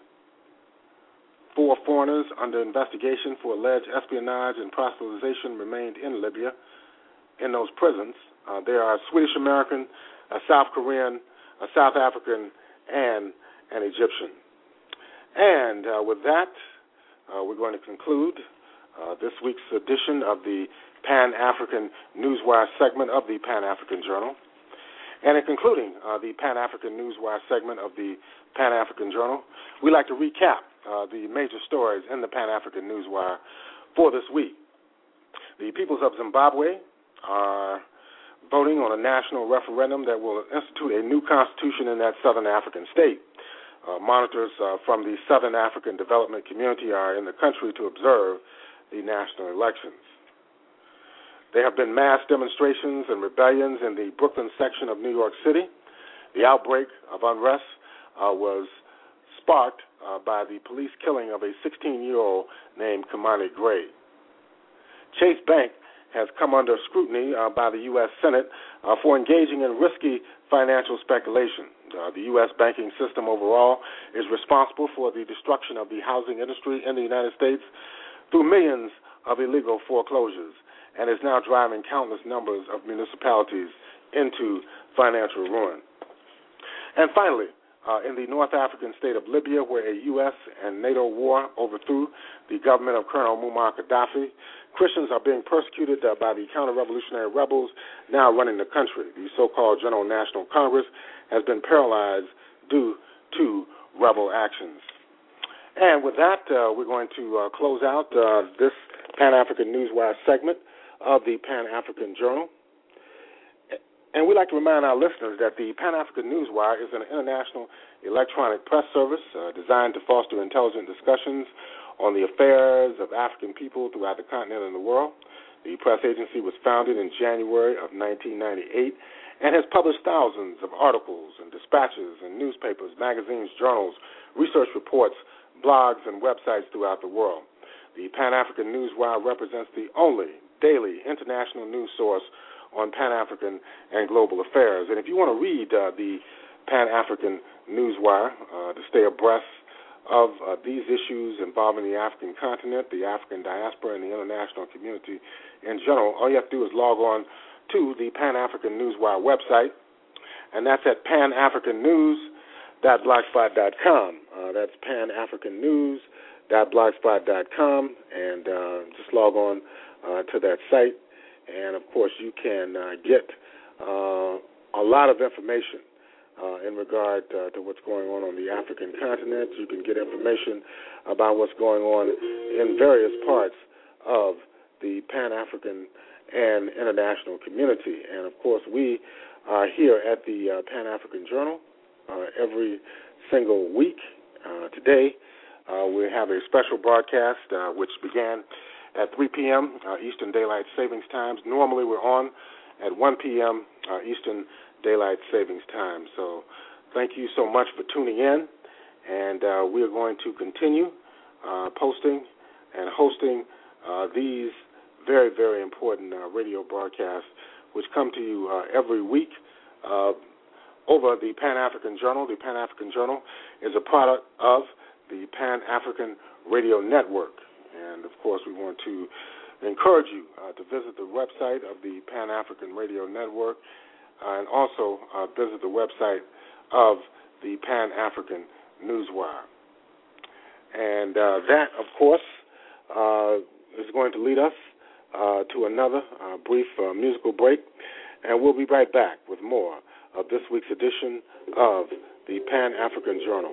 Four foreigners under investigation for alleged espionage and proselytization remained in Libya in those prisons. Uh, there are a Swedish-American, a South Korean, a South African, and an Egyptian. And uh, with that, uh, we're going to conclude uh, this week's edition of the Pan-African Newswire segment of the Pan-African Journal. And in concluding uh, the Pan-African Newswire segment of the Pan-African Journal, we'd like to recap uh, the major stories in the Pan-African Newswire for this week. The peoples of Zimbabwe are voting on a national referendum that will institute a new constitution in that southern African state. Uh, monitors uh, from the Southern African Development Community are in the country to observe the national elections. There have been mass demonstrations and rebellions in the Brooklyn section of New York City. The outbreak of unrest uh, was sparked uh, by the police killing of a sixteen-year-old named Kamani Gray. Chase Bank has come under scrutiny uh, by the U S Senate uh, for engaging in risky financial speculation. Uh, the U S banking system overall is responsible for the destruction of the housing industry in the United States through millions of illegal foreclosures, and is now driving countless numbers of municipalities into financial ruin. And finally, Uh, in the North African state of Libya, where a U S and NATO war overthrew the government of Colonel Muammar Gaddafi, Christians are being persecuted uh, by the counter-revolutionary rebels now running the country. The so-called General National Congress has been paralyzed due to rebel actions. And with that, uh, we're going to uh, close out uh, this Pan-African Newswire segment of the Pan-African Journal. And we'd like to remind our listeners that the Pan-African Newswire is an international electronic press service uh, designed to foster intelligent discussions on the affairs of African people throughout the continent and the world. The press agency was founded in January of nineteen ninety-eight and has published thousands of articles and dispatches in newspapers, magazines, journals, research reports, blogs, and websites throughout the world. The Pan-African Newswire represents the only daily international news source on Pan-African and global affairs. And if you want to read uh, the Pan-African Newswire uh, to stay abreast of uh, these issues involving the African continent, the African diaspora, and the international community in general, all you have to do is log on to the Pan-African Newswire website, and that's at pan african news dot blogspot dot com. Uh, that's pan african news dot blogspot dot com, and uh, just log on uh, to that site. And, of course, you can uh, get uh, a lot of information uh, in regard uh, to what's going on on the African continent. You can get information about what's going on in various parts of the Pan-African and international community. And, of course, we are here at the uh, Pan-African Journal uh, every single week. Uh, today, uh, we have a special broadcast uh, which began at three p.m. Uh, Eastern Daylight Savings Times. Normally we're on at one p.m. Uh, Eastern Daylight Savings Time. So thank you so much for tuning in, and uh, we are going to continue uh, posting and hosting uh, these very, very important uh, radio broadcasts which come to you uh, every week uh, over the Pan-African Journal. The Pan-African Journal is a product of the Pan-African Radio Network. And, of course, we want to encourage you uh, to visit the website of the Pan-African Radio Network uh, and also uh, visit the website of the Pan-African Newswire. And uh, that, of course, uh, is going to lead us uh, to another uh, brief uh, musical break. And we'll be right back with more of this week's edition of the Pan-African Journal.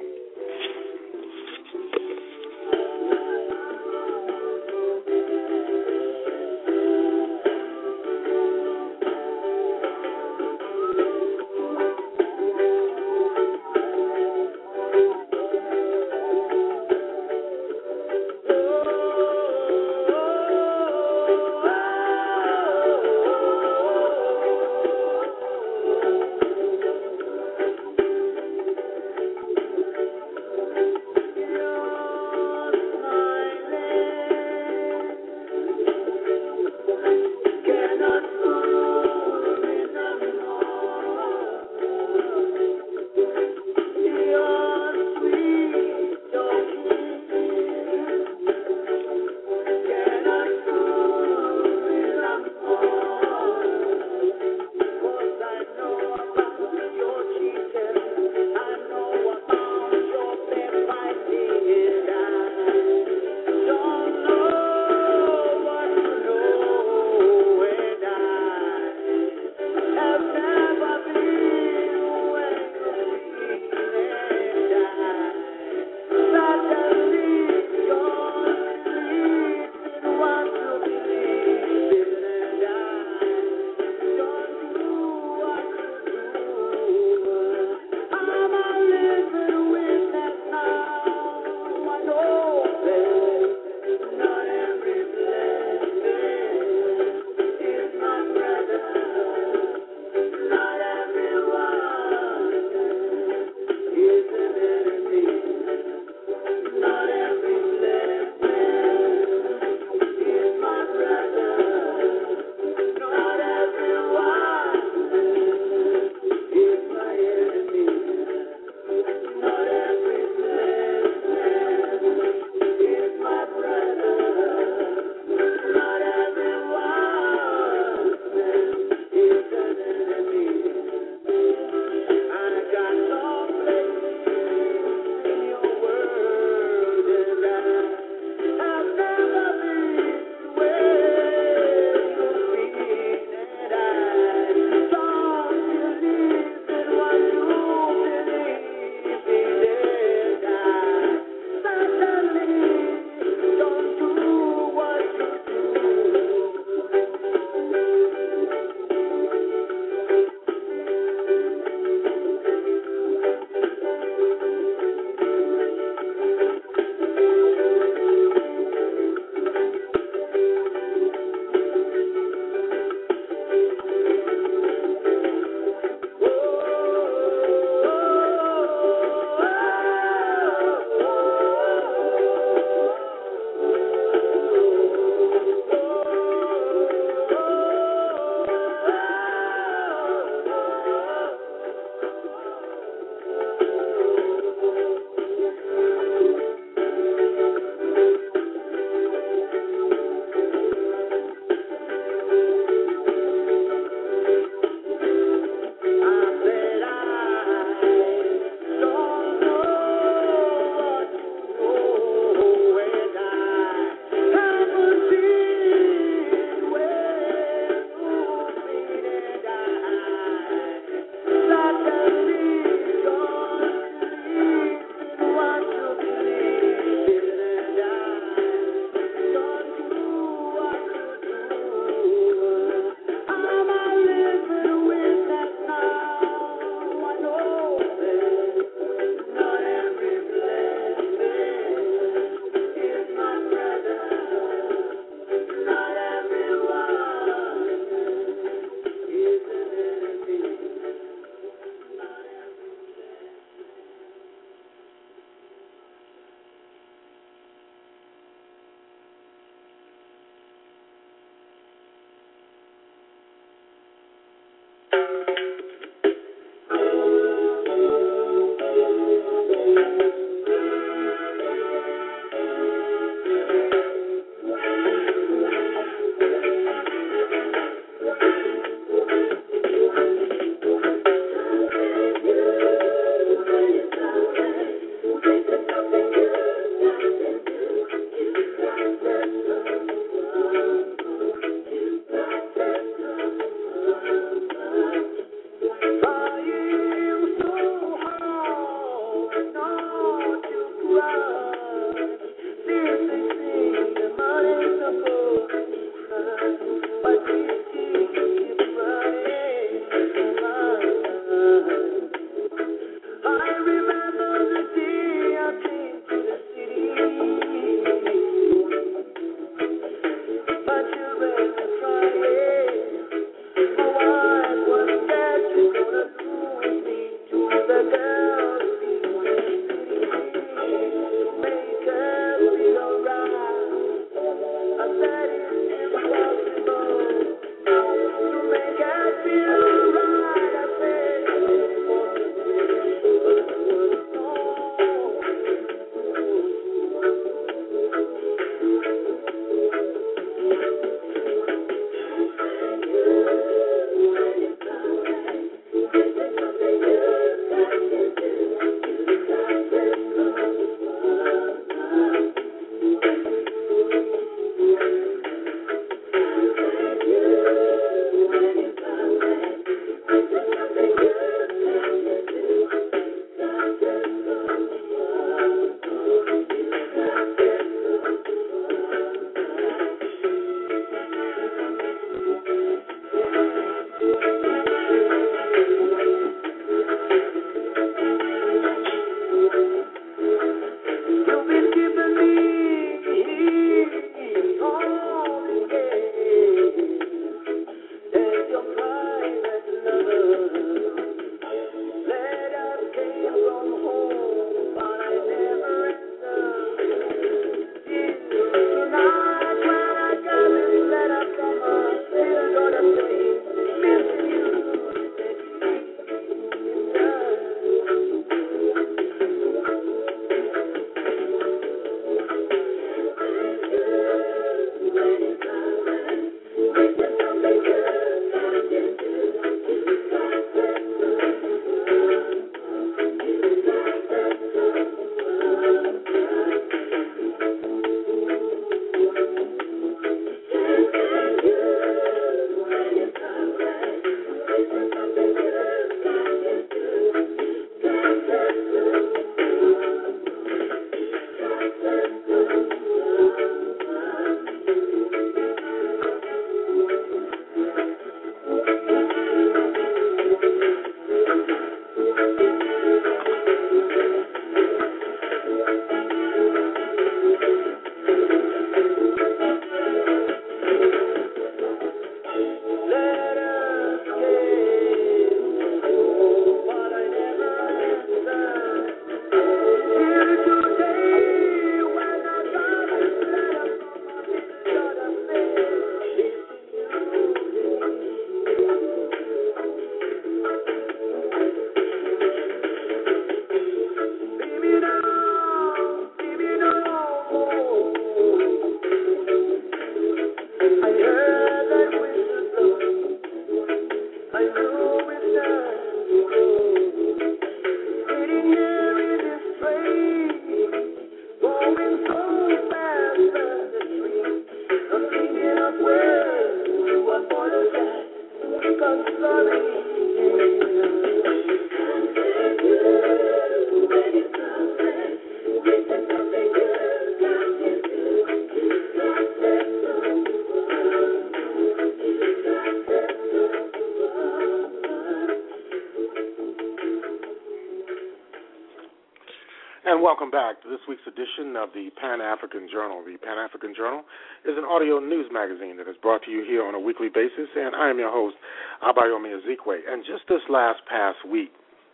And welcome back to this week's edition of the Pan-African Journal. The Pan-African Journal is an audio news magazine that is brought to you here on a weekly basis, and I am your host, Abayomi Ezekwe. And just this last past week,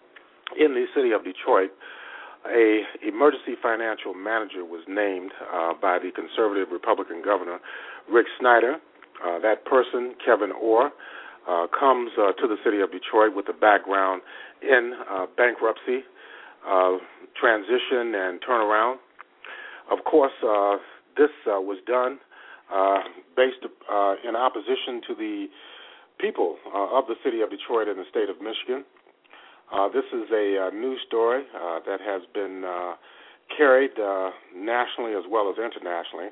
in the city of Detroit, a emergency financial manager was named uh, by the conservative Republican governor, Rick Snyder. Uh, that person, Kevin Orr, uh, comes uh, to the city of Detroit with a background in uh, bankruptcy, uh, transition, and turnaround. Of course, uh, this uh, was done uh, based uh, in opposition to the people uh, of the city of Detroit and the state of Michigan. Uh, this is a uh, news story uh, that has been uh, carried uh, nationally as well as internationally.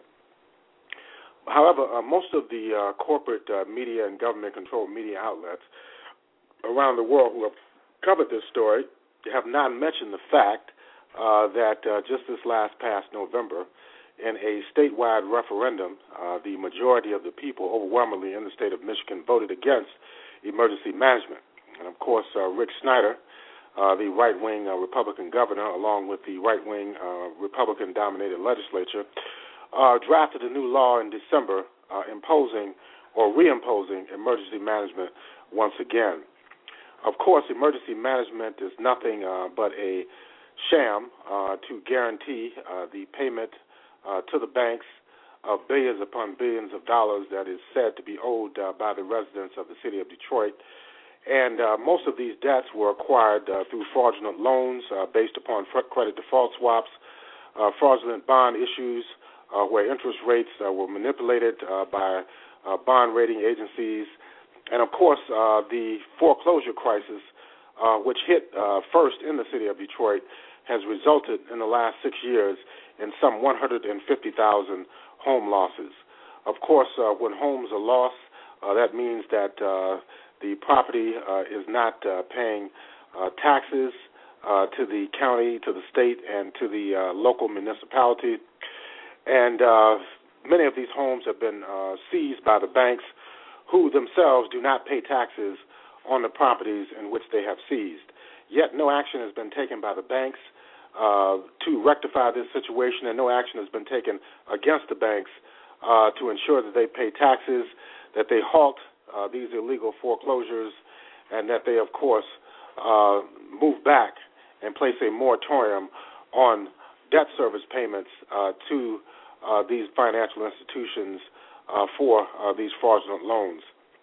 However, uh, most of the uh, corporate uh, media and government-controlled media outlets around the world who have covered this story have not mentioned the fact uh, that uh, just this last past November, in a statewide referendum, uh, the majority of the people, overwhelmingly in the state of Michigan, voted against emergency management. And, of course, uh, Rick Snyder, uh, the right-wing uh, Republican governor, along with the right-wing uh, Republican-dominated legislature, uh, drafted a new law in December uh, imposing or reimposing emergency management once again. Of course, emergency management is nothing uh, but a sham uh, to guarantee uh, the payment Uh, to the banks of billions upon billions of dollars that is said to be owed uh, by the residents of the city of Detroit. And uh, most of these debts were acquired uh, through fraudulent loans uh, based upon credit default swaps, uh, fraudulent bond issues uh, where interest rates uh, were manipulated uh, by uh, bond rating agencies. And, of course, uh, the foreclosure crisis, uh, which hit uh, first in the city of Detroit, has resulted in the last six years in some one hundred fifty thousand home losses. Of course, uh, when homes are lost, uh, that means that uh, the property uh, is not uh, paying uh, taxes uh, to the county, to the state, and to the uh, local municipality. And uh, many of these homes have been uh, seized by the banks, who themselves do not pay taxes on the properties in which they have seized. Yet no action has been taken by the banks Uh, to rectify this situation, and no action has been taken against the banks uh, to ensure that they pay taxes, that they halt uh, these illegal foreclosures, and that they, of course, uh, move back and place a moratorium on debt service payments uh, to uh, these financial institutions uh, for uh, these fraudulent loans.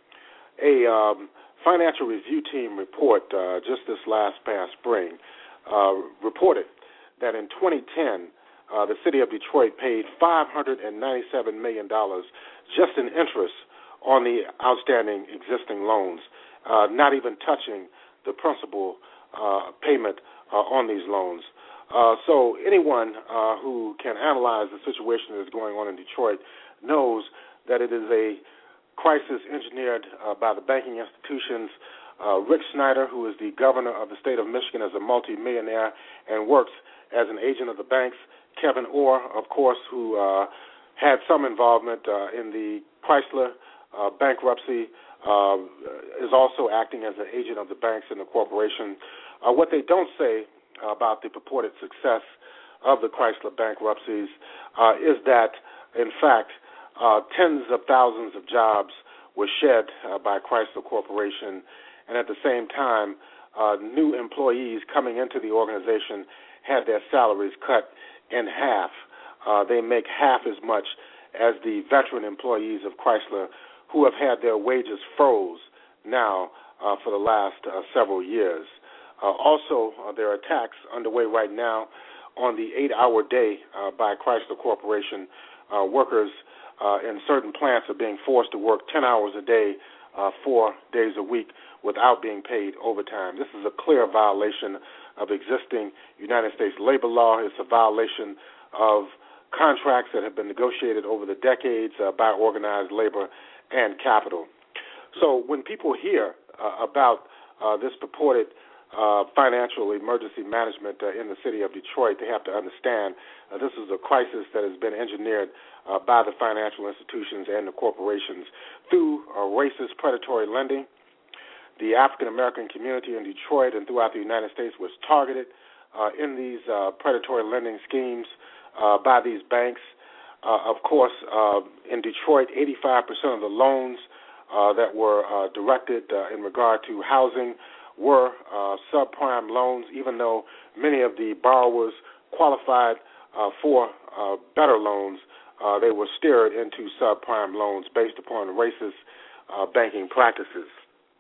A um, financial review team report uh, just this last past spring uh, reported that in twenty ten, uh, the city of Detroit paid five hundred ninety-seven million dollars just in interest on the outstanding existing loans, uh, not even touching the principal uh, payment uh, on these loans. Uh, so anyone uh, who can analyze the situation that is going on in Detroit knows that it is a crisis engineered uh, by the banking institutions. Uh, Rick Snyder, who is the governor of the state of Michigan, is a multimillionaire and works as an agent of the banks. Kevin Orr, of course, who uh, had some involvement uh, in the Chrysler uh, bankruptcy, uh, is also acting as an agent of the banks in the corporation. Uh, what they don't say about the purported success of the Chrysler bankruptcies uh, is that, in fact, uh, tens of thousands of jobs were shed uh, by Chrysler Corporation, and at the same time, uh, new employees coming into the organization had their salaries cut in half. Uh, they make half as much as the veteran employees of Chrysler who have had their wages froze now uh, for the last uh, several years. Uh, also, uh, there are attacks underway right now on the eight-hour day uh, by Chrysler Corporation. Uh, workers uh, in certain plants are being forced to work ten hours a day, uh, four days a week, without being paid overtime. This is a clear violation of existing United States labor law. It's a violation of contracts that have been negotiated over the decades uh, by organized labor and capital. So when people hear uh, about uh, this purported uh, financial emergency management uh, in the city of Detroit, they have to understand uh, this is a crisis that has been engineered uh, by the financial institutions and the corporations through uh, racist predatory lending. The African-American community in Detroit and throughout the United States was targeted uh, in these uh, predatory lending schemes uh, by these banks. Uh, of course, uh, in Detroit, eighty-five percent of the loans uh, that were uh, directed uh, in regard to housing were uh, subprime loans, even though many of the borrowers qualified uh, for uh, better loans. Uh, they were steered into subprime loans based upon racist uh, banking practices.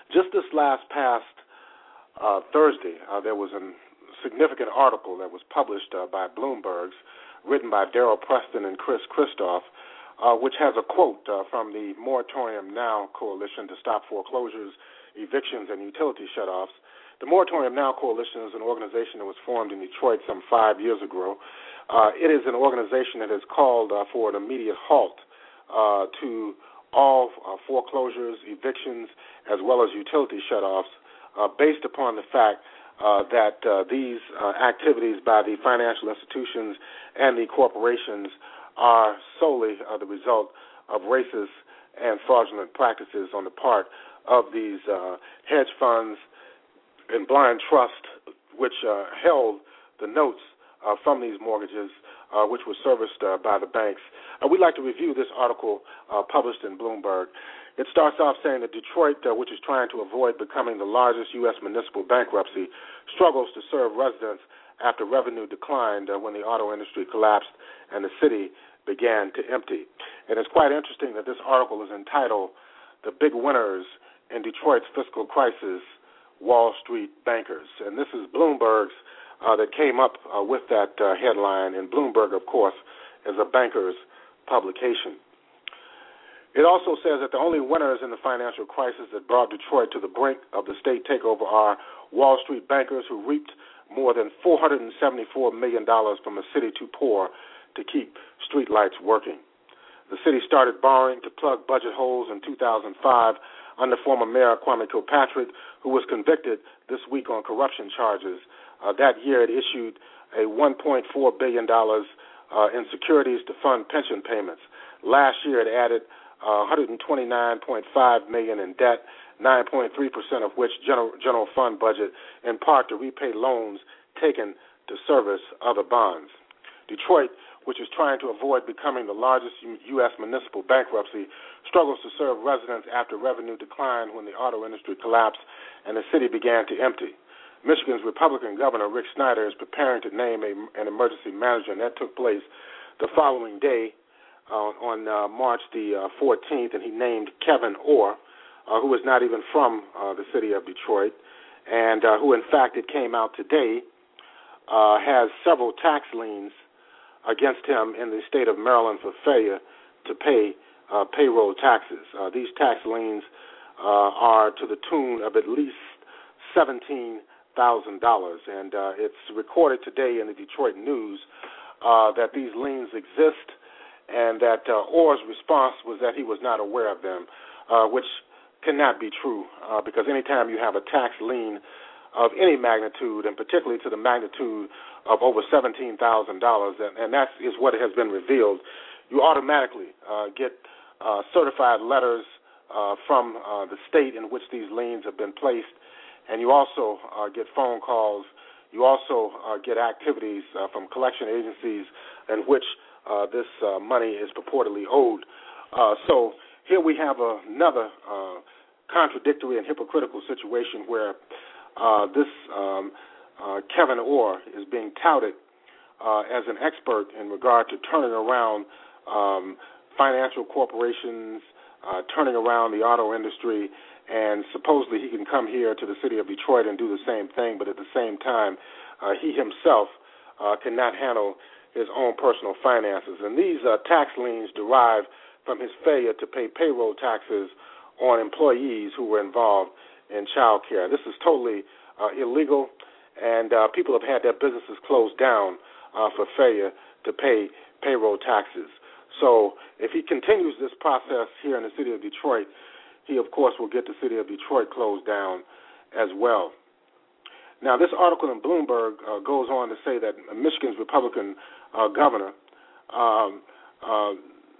Just this last past uh, Thursday, uh, there was a significant article that was published uh, by Bloomberg's, written by Daryl Preston and Chris Christoph, uh, which has a quote uh, from the Moratorium Now Coalition to Stop Foreclosures, Evictions, and Utility Shutoffs. The Moratorium Now Coalition is an organization that was formed in Detroit some five years ago. Uh, it is an organization that has called uh, for an immediate halt uh, to all uh, foreclosures, evictions, as well as utility shutoffs, uh, based upon the fact uh, that uh, these uh, activities by the financial institutions and the corporations are solely uh, the result of racist and fraudulent practices on the part of these uh, hedge funds and blind trust, which uh, held the notes uh, from these mortgages, uh, which were serviced uh, by the banks. Uh, we'd like to review this article uh, published in Bloomberg. It starts off saying that Detroit, uh, which is trying to avoid becoming the largest U S municipal bankruptcy, struggles to serve residents after revenue declined uh, when the auto industry collapsed and the city began to empty. And it's quite interesting that this article is entitled "The Big Winners in Detroit's Fiscal Crisis, Wall Street Bankers." And this is Bloomberg's uh, that came up uh, with that uh, headline. And Bloomberg, of course, is a banker's publication. It also says that the only winners in the financial crisis that brought Detroit to the brink of the state takeover are Wall Street bankers who reaped more than four hundred seventy-four million dollars from a city too poor to keep streetlights working. The city started borrowing to plug budget holes in two thousand five under former Mayor Kwame Kilpatrick, who was convicted this week on corruption charges. Uh, that year it issued a one point four billion dollars uh, in securities to fund pension payments. Last year it added uh, one hundred twenty-nine point five million dollars in debt, nine point three percent of which general, general fund budget, in part to repay loans taken to service other bonds. Detroit, which is trying to avoid becoming the largest U S municipal bankruptcy, struggles to serve residents after revenue declined when the auto industry collapsed and the city began to empty. Michigan's Republican Governor Rick Snyder is preparing to name a, an emergency manager, and that took place the following day uh, on uh, March the uh, fourteenth, and he named Kevin Orr, uh, who is not even from uh, the city of Detroit, and uh, who, in fact, it came out today, uh, has several tax liens against him in the state of Maryland for failure to pay uh, payroll taxes. Uh, these tax liens uh, are to the tune of at least seventeen thousand dollars, and uh, it's recorded today in the Detroit News uh, that these liens exist, and that uh, Orr's response was that he was not aware of them, uh, which cannot be true, uh, because anytime you have a tax lien of any magnitude, and particularly to the magnitude of over seventeen thousand dollars, and, and that is what has been revealed, you automatically uh, get uh, certified letters uh, from uh, the state in which these liens have been placed, and you also uh, get phone calls. You also uh, get activities uh, from collection agencies in which uh, this uh, money is purportedly owed. Uh, so here we have another uh, contradictory and hypocritical situation where uh, this um, uh, Kevin Orr is being touted uh, as an expert in regard to turning around um, financial corporations, uh, turning around the auto industry, and supposedly he can come here to the city of Detroit and do the same thing, but at the same time, uh, he himself uh, cannot handle his own personal finances. And these uh, tax liens derive from his failure to pay payroll taxes on employees who were involved in child care. This is totally uh, illegal, and uh, people have had their businesses closed down uh, for failure to pay payroll taxes. So if he continues this process here in the city of Detroit, he, of course, will get the city of Detroit closed down as well. Now, this article in Bloomberg uh, goes on to say that Michigan's Republican uh, governor um, uh,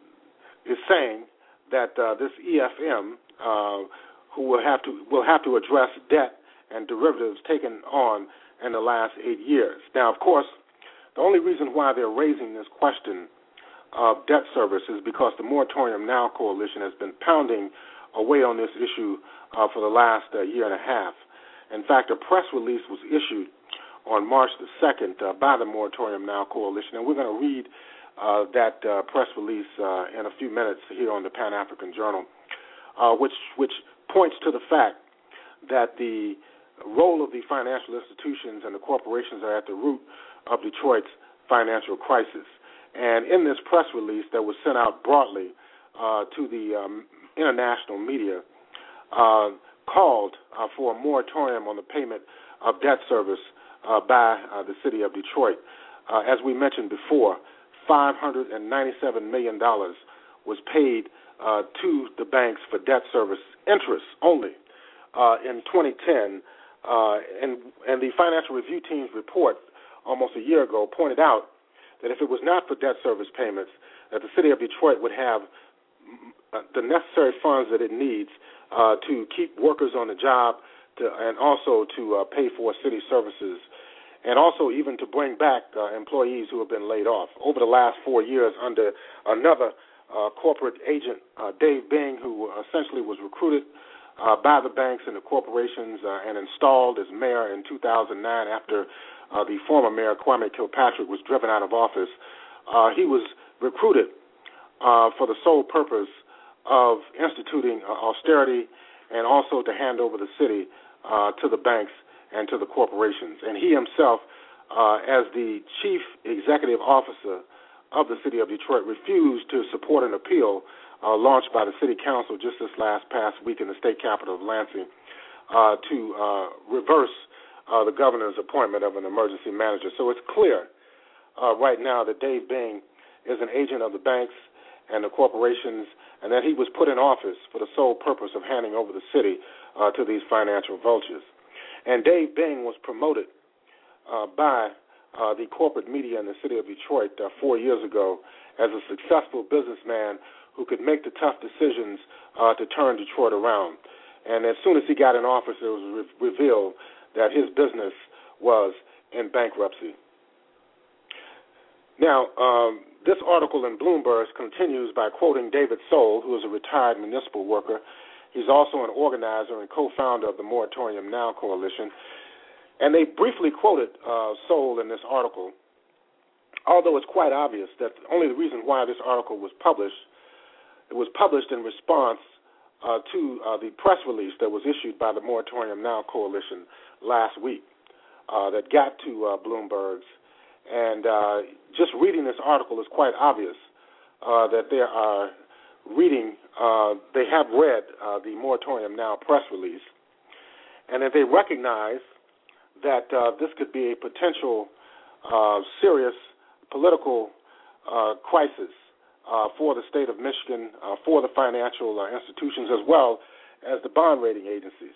is saying that uh, this E F M, uh, who will have to will have to address debt and derivatives taken on in the last eight years. Now, of course, the only reason why they're raising this question of debt service is because the Moratorium Now Coalition has been pounding away on this issue uh, for the last uh, year and a half. In fact, a press release was issued on March the second uh, by the Moratorium Now Coalition, and we're going to read uh, that uh, press release uh, in a few minutes here on the Pan-African Journal, uh, which which points to the fact that the role of the financial institutions and the corporations are at the root of Detroit's financial crisis. And in this press release that was sent out broadly uh, to the um, international media, uh, called uh, for a moratorium on the payment of debt service uh, by uh, the city of Detroit. Uh, as we mentioned before, five hundred ninety-seven million dollars was paid uh, to the banks for debt service interest only uh, in twenty ten. Uh, and, and the Financial Review Team's report almost a year ago pointed out that if it was not for debt service payments, that the city of Detroit would have the necessary funds that it needs uh, to keep workers on the job to, and also to uh, pay for city services, and also even to bring back uh, employees who have been laid off. Over the last four years under another uh, corporate agent, uh, Dave Bing, who essentially was recruited uh, by the banks and the corporations uh, and installed as mayor in two thousand nine after uh, the former mayor, Kwame Kilpatrick, was driven out of office. Uh, he was recruited uh, for the sole purpose of instituting uh, austerity and also to hand over the city uh, to the banks and to the corporations. And he himself, uh, as the chief executive officer of the city of Detroit, refused to support an appeal uh, launched by the city council just this last past week in the state capital of Lansing uh, to uh, reverse uh, the governor's appointment of an emergency manager. So it's clear uh, right now that Dave Bing is an agent of the banks and the corporations, and that he was put in office for the sole purpose of handing over the city uh, to these financial vultures. And Dave Bing was promoted uh, by uh, the corporate media in the city of Detroit uh, four years ago as a successful businessman who could make the tough decisions uh, to turn Detroit around. And as soon as he got in office, it was re- revealed that his business was in bankruptcy. Now, um, this article in Bloomberg continues by quoting David Soul, who is a retired municipal worker. He's also an organizer and co-founder of the Moratorium Now Coalition. And they briefly quoted uh, Soul in this article, although it's quite obvious that only the reason why this article was published, it was published in response uh, to uh, the press release that was issued by the Moratorium Now Coalition last week uh, that got to uh, Bloomberg's. And uh, just reading this article is quite obvious uh, that they are reading, uh, they have read uh, the Moratorium Now press release, and that they recognize that uh, this could be a potential uh, serious political uh, crisis uh, for the state of Michigan, uh, for the financial uh, institutions, as well as the bond rating agencies.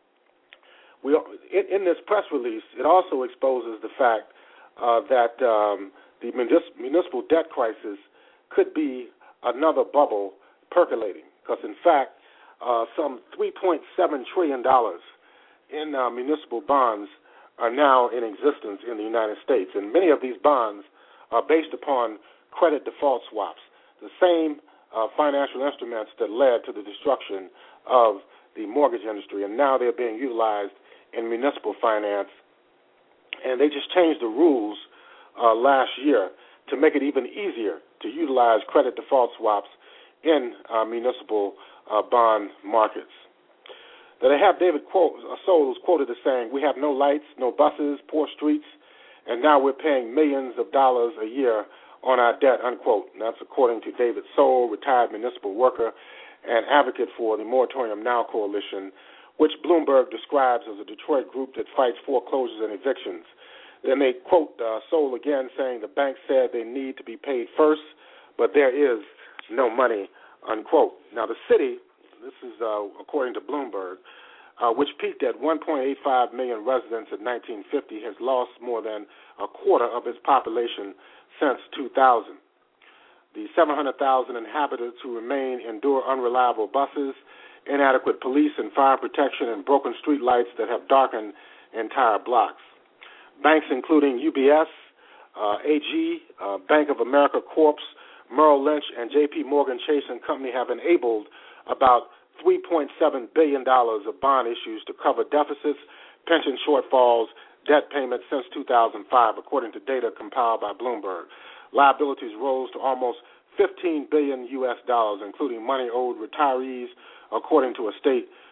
We, in, in this press release, it also exposes the fact Uh, that um, the municipal debt crisis could be another bubble percolating, because in fact, uh, some three point seven trillion dollars in uh, municipal bonds are now in existence in the United States, and many of these bonds are based upon credit default swaps, the same uh, financial instruments that led to the destruction of the mortgage industry, and now they're being utilized in municipal finance. And they just changed the rules uh, last year to make it even easier to utilize credit default swaps in uh, municipal uh, bond markets. Now they have David quote, uh, Soul who's quoted as saying, "We have no lights, no buses, poor streets, and now we're paying millions of dollars a year on our debt," unquote. And that's according to David Soul, retired municipal worker and advocate for the Moratorium Now Coalition, which Bloomberg describes as a Detroit group that fights foreclosures and evictions. Then they quote uh, Soul again saying, "The bank said they need to be paid first, but there is no money," unquote. Now the city, this is uh, according to Bloomberg, uh, which peaked at one point eight five million residents in nineteen fifty, has lost more than a quarter of its population since two thousand. The seven hundred thousand inhabitants who remain endure unreliable buses, inadequate police and fire protection, and broken street lights that have darkened entire blocks. Banks including U B S, uh, A G, uh, Bank of America Corp, Merrill Lynch, and J P Morgan Chase and Company have enabled about three point seven billion dollars of bond issues to cover deficits, pension shortfalls, debt payments since two thousand five, according to data compiled by Bloomberg. Liabilities rose to almost fifteen billion U S dollars, including money owed retirees, according to a state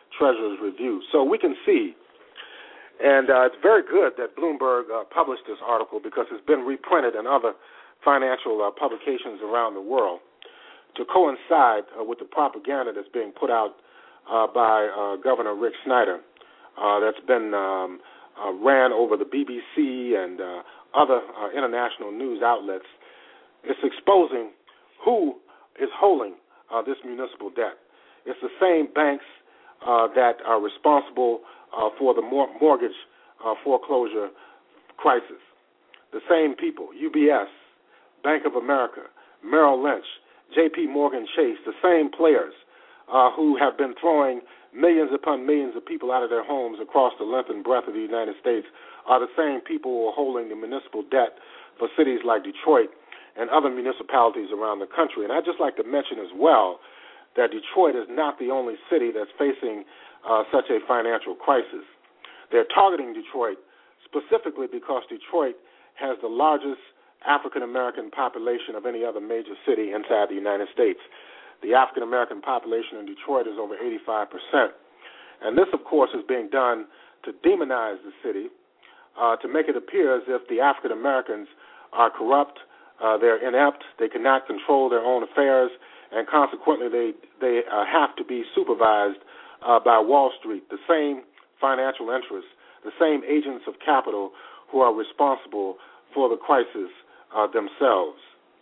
Treasurer's Review. So we can see, and uh, it's very good that Bloomberg uh, published this article because it's been reprinted in other financial uh, publications around the world to coincide uh, with the propaganda that's being put out uh, by uh, Governor Rick Snyder uh, that's been um, uh, ran over the B B C and uh, other uh, international news outlets. It's exposing who is holding uh, this municipal debt. It's the same banks uh, that are responsible uh, for the mor- mortgage uh, foreclosure crisis. The same people, U B S, Bank of America, Merrill Lynch, J P Morgan Chase, the same players uh, who have been throwing millions upon millions of people out of their homes across the length and breadth of the United States are the same people who are holding the municipal debt for cities like Detroit and other municipalities around the country. And I'd just like to mention as well that Detroit is not the only city that's facing uh, such a financial crisis. They're targeting Detroit specifically because Detroit has the largest African-American population of any other major city inside the United States. The African-American population in Detroit is over eighty-five percent. And this, of course, is being done to demonize the city, uh, to make it appear as if the African-Americans are corrupt, uh, they're inept, they cannot control their own affairs, and consequently they, they uh, have to be supervised uh, by Wall Street, the same financial interests, the same agents of capital who are responsible for the crisis uh, themselves.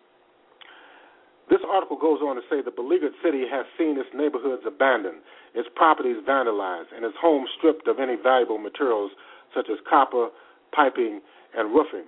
This article goes on to say the beleaguered city has seen its neighborhoods abandoned, its properties vandalized, and its homes stripped of any valuable materials such as copper, piping, and roofing.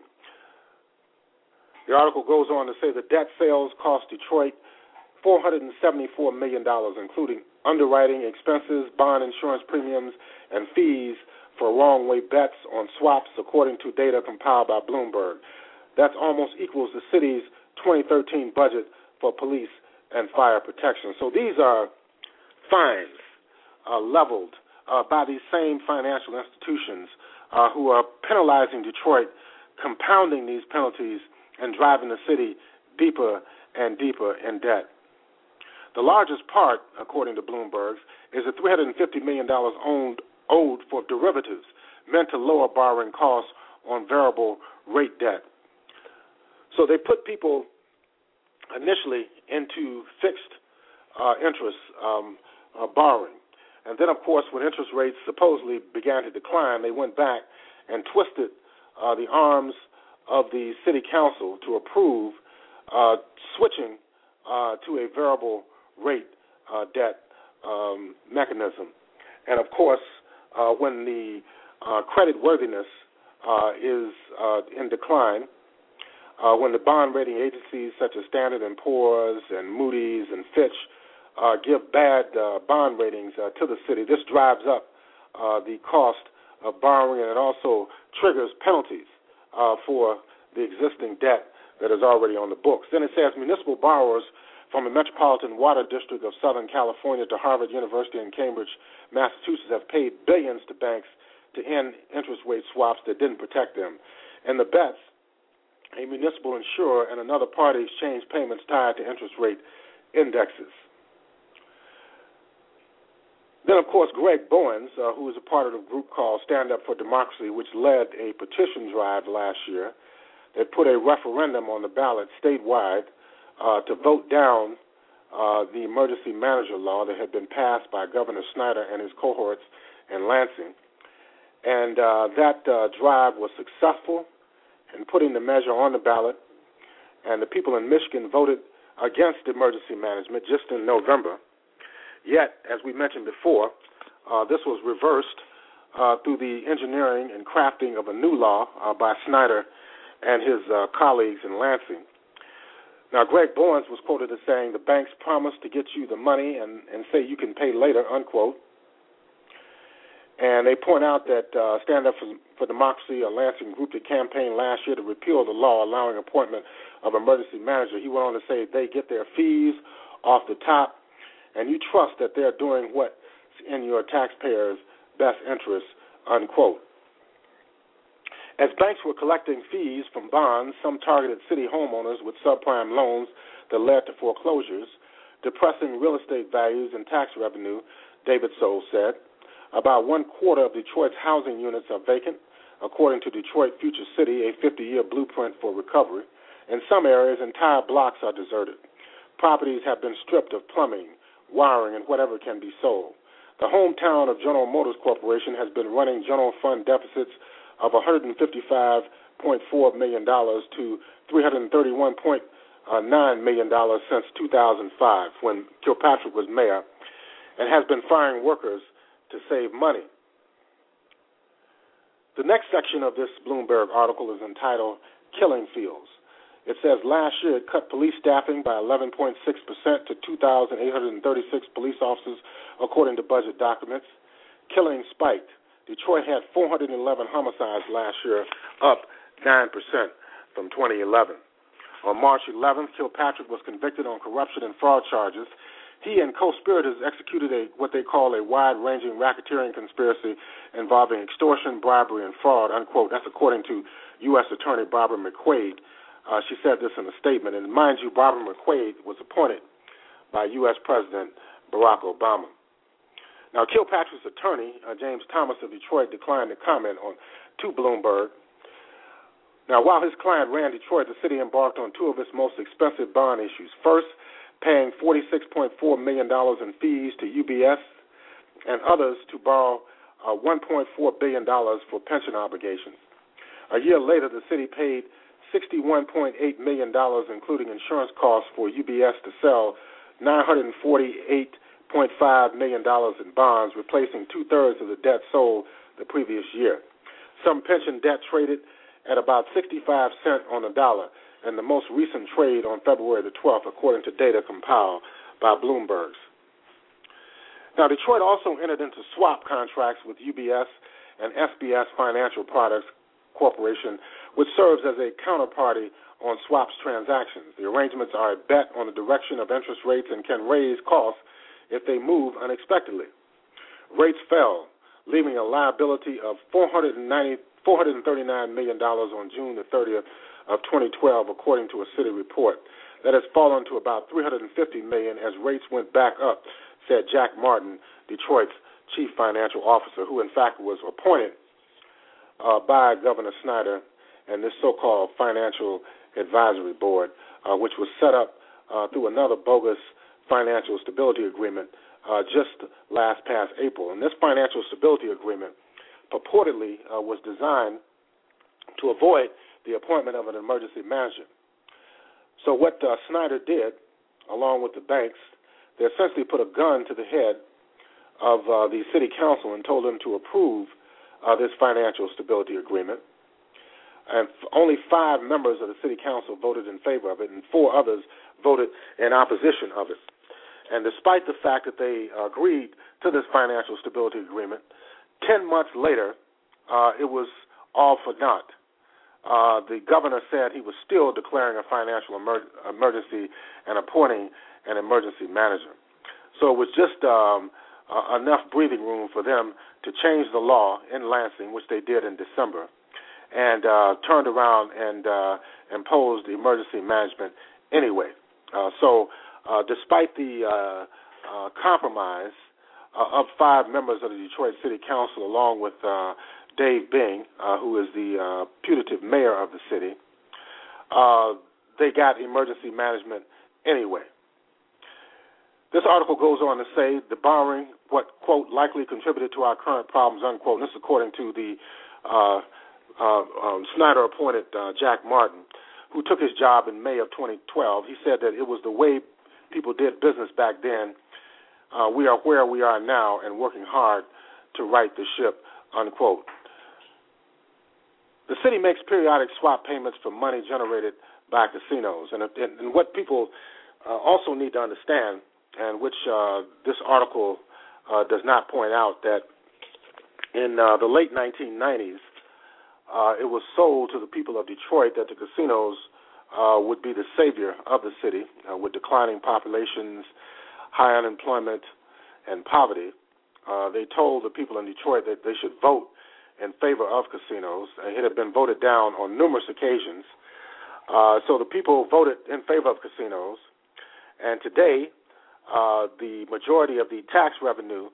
The article goes on to say the debt sales cost Detroit four hundred seventy-four million dollars, including underwriting expenses, bond insurance premiums, and fees for wrong-way bets on swaps, according to data compiled by Bloomberg. That almost equals the city's twenty thirteen budget for police and fire protection. So these are fines uh, leveled uh, by these same financial institutions uh, who are penalizing Detroit, compounding these penalties, and driving the city deeper and deeper in debt. The largest part, according to Bloomberg, is the three hundred fifty million dollars owned, owed for derivatives meant to lower borrowing costs on variable rate debt. So they put people initially into fixed uh, interest um, uh, borrowing. And then, of course, when interest rates supposedly began to decline, they went back and twisted uh, the arms of the city council to approve uh, switching uh, to a variable rate uh, debt um, mechanism. And, of course, uh, when the uh, credit worthiness uh, is uh, in decline, Uh, when the bond rating agencies such as Standard and Poor's and Moody's and Fitch uh, give bad uh, bond ratings uh, to the city, this drives up uh, the cost of borrowing, and it also triggers penalties uh, for the existing debt that is already on the books. Then it says municipal borrowers from the Metropolitan Water District of Southern California to Harvard University and Cambridge, Massachusetts, have paid billions to banks to end interest rate swaps that didn't protect them. And the bets, a municipal insurer and another party exchange payments tied to interest rate indexes. Then, of course, Greg Bowens, uh, who is a part of a group called Stand Up for Democracy, which led a petition drive last year that put a referendum on the ballot statewide uh, to vote down uh, the emergency manager law that had been passed by Governor Snyder and his cohorts in Lansing. And uh, that uh, drive was successful in putting the measure on the ballot, and the people in Michigan voted against emergency management just in November. Yet, as we mentioned before, uh, this was reversed uh, through the engineering and crafting of a new law uh, by Snyder and his uh, colleagues in Lansing. Now, Greg Bowens was quoted as saying, the banks promised to get you the money and, and say you can pay later, unquote. And they point out that uh, Stand Up for, for Democracy, a Lansing group that campaigned last year to repeal the law allowing appointment of emergency manager, he went on to say they get their fees off the top, and you trust that they're doing what's in your taxpayers' best interest, unquote. As banks were collecting fees from bonds, some targeted city homeowners with subprime loans that led to foreclosures, depressing real estate values and tax revenue, David Soul said. About one quarter of Detroit's housing units are vacant, according to Detroit Future City, a fifty-year blueprint for recovery. In some areas, entire blocks are deserted. Properties have been stripped of plumbing, wiring, and whatever can be sold. The hometown of General Motors Corporation has been running general fund deficits of one hundred fifty-five point four million dollars to three hundred thirty-one point nine million dollars since two thousand five, when Kilpatrick was mayor, and has been firing workers to save money. The next section of this Bloomberg article is entitled Killing Fields. It says last year it cut police staffing by eleven point six percent to two thousand eight hundred thirty-six police officers, according to budget documents. Killing spiked. Detroit had four hundred eleven homicides last year, up nine percent from twenty eleven. On March eleventh, Kilpatrick was convicted on corruption and fraud charges. He and co-conspirators executed a what they call a wide-ranging racketeering conspiracy involving extortion, bribery, and fraud, unquote. That's according to U S Attorney Barbara McQuaid. Uh, she said this in a statement. And mind you, Barbara McQuaid was appointed by U S President Barack Obama. Now, Kilpatrick's attorney, uh, James Thomas of Detroit, declined to comment on to Bloomberg. Now, while his client ran Detroit, the city embarked on two of its most expensive bond issues. First, paying forty-six point four million dollars in fees to U B S and others to borrow uh, one point four billion dollars for pension obligations. A year later, the city paid sixty-one point eight million dollars, including insurance costs, for U B S to sell nine hundred forty-eight point five million dollars in bonds, replacing two-thirds of the debt sold the previous year. Some pension debt traded at about sixty-five cents on the dollar, and the most recent trade on February the twelfth, according to data compiled by Bloomberg's. Now, Detroit also entered into swap contracts with U B S and S B S Financial Products Corporation, which serves as a counterparty on swaps transactions. The arrangements are a bet on the direction of interest rates and can raise costs if they move unexpectedly. Rates fell, leaving a liability of four hundred thirty-nine million dollars on June the thirtieth of twenty twelve, according to a city report. That has fallen to about three hundred fifty million dollars as rates went back up, said Jack Martin, Detroit's chief financial officer, who in fact was appointed uh, by Governor Snyder and this so-called Financial Advisory Board, uh, which was set up uh, through another bogus financial stability agreement uh, just last past April. And this financial stability agreement purportedly uh, was designed to avoid the appointment of an emergency manager. So what uh, Snyder did, along with the banks, they essentially put a gun to the head of uh, the city council and told them to approve uh, this financial stability agreement. And f- only five members of the city council voted in favor of it, and four others voted in opposition of it. And despite the fact that they uh, agreed to this financial stability agreement, ten months later, uh, it was all for naught. Uh, the governor said he was still declaring a financial emer- emergency and appointing an emergency manager. So it was just um, uh, enough breathing room for them to change the law in Lansing, which they did in December, and uh, turned around and uh, imposed emergency management anyway. Uh, so uh, despite the uh, uh, compromise uh, of five members of the Detroit City Council, along with uh, Dave Bing, uh, who is the uh, putative mayor of the city, uh, they got emergency management anyway. This article goes on to say the borrowing, what, quote, likely contributed to our current problems, unquote. And this is according to the uh, uh, um, Snyder-appointed uh, Jack Martin, who took his job in May of twenty twelve. He said that it was the way people did business back then. Uh, we are where we are now and working hard to right the ship, unquote. The city makes periodic swap payments for money generated by casinos. And, and, and what people uh, also need to understand, and which uh, this article uh, does not point out, that in uh, the late nineteen nineties, uh, it was sold to the people of Detroit that the casinos uh, would be the savior of the city, uh, with declining populations, high unemployment, and poverty. Uh, they told the people in Detroit that they should vote in favor of casinos. It had been voted down on numerous occasions. Uh, so the people voted in favor of casinos. And today, uh, the majority of the tax revenue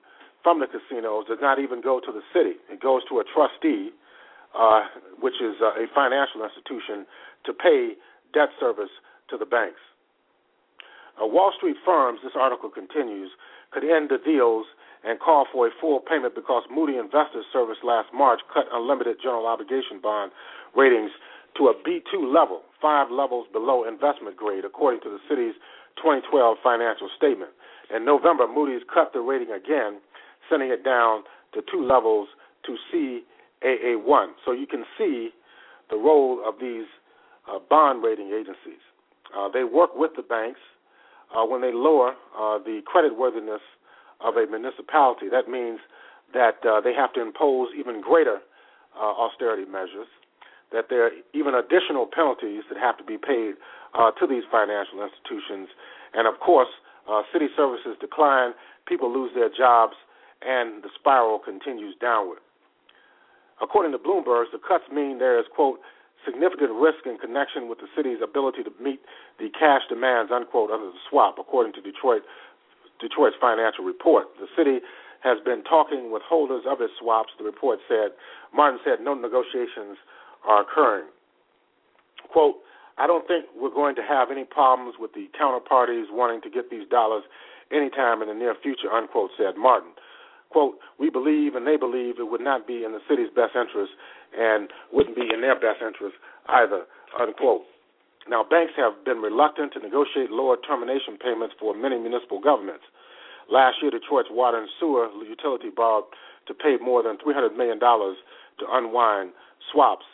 from the casinos does not even go to the city. It goes to a trustee, uh, which is uh, a financial institution, to pay debt service to the banks. Uh, Wall Street firms, this article continues, could end the deals and call for a full payment because Moody Investors Service last March cut unlimited general obligation bond ratings to a B two level, five levels below investment grade, according to the city's twenty twelve financial statement. In November, Moody's cut the rating again, sending it down to two levels to C A A one. So you can see the role of these uh, bond rating agencies. Uh, they work with the banks uh, when they lower uh, the creditworthiness of a municipality. That means that uh, they have to impose even greater uh, austerity measures, that there are even additional penalties that have to be paid uh, to these financial institutions. And, of course, uh, city services decline, people lose their jobs, and the spiral continues downward. According to Bloomberg, the cuts mean there is, quote, significant risk in connection with the city's ability to meet the cash demands, unquote, under the swap, according to Detroit Detroit's financial report. The city has been talking with holders of its swaps, the report said. Martin said no negotiations are occurring. Quote, I don't think we're going to have any problems with the counterparties wanting to get these dollars anytime in the near future, unquote, said Martin. Quote, we believe and they believe it would not be in the city's best interest and wouldn't be in their best interest either, unquote. Now, banks have been reluctant to negotiate lower termination payments for many municipal governments. Last year, Detroit's water and sewer utility borrowed to pay more than three hundred million dollars to unwind swaps.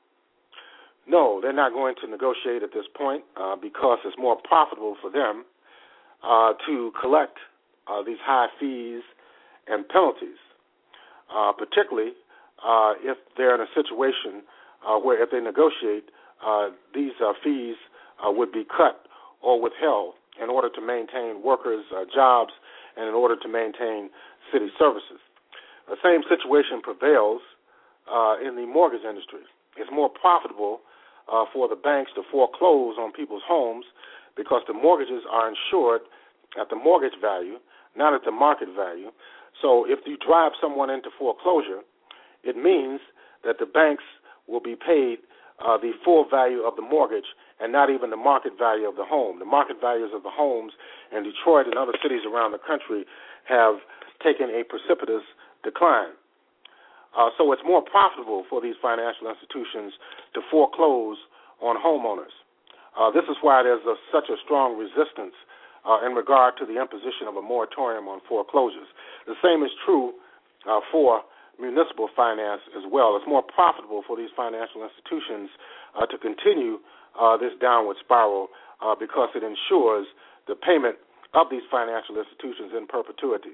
No, they're not going to negotiate at this point uh, because it's more profitable for them uh, to collect uh, these high fees and penalties, uh, particularly uh, if they're in a situation uh, where if they negotiate, uh, these uh, fees uh, would be cut or withheld in order to maintain workers' uh, jobs and in order to maintain city services. The same situation prevails uh, in the mortgage industry. It's more profitable uh, for the banks to foreclose on people's homes because the mortgages are insured at the mortgage value, not at the market value. So if you drive someone into foreclosure, it means that the banks will be paid uh, the full value of the mortgage and not even the market value of the home. The market values of the homes in Detroit and other cities around the country have taken a precipitous decline. Uh, so it's more profitable for these financial institutions to foreclose on homeowners. Uh, this is why there's a, such a strong resistance uh, in regard to the imposition of a moratorium on foreclosures. The same is true uh, for municipal finance as well. It's more profitable for these financial institutions uh, to continue uh, this downward spiral uh, because it ensures the payment of these financial institutions in perpetuity.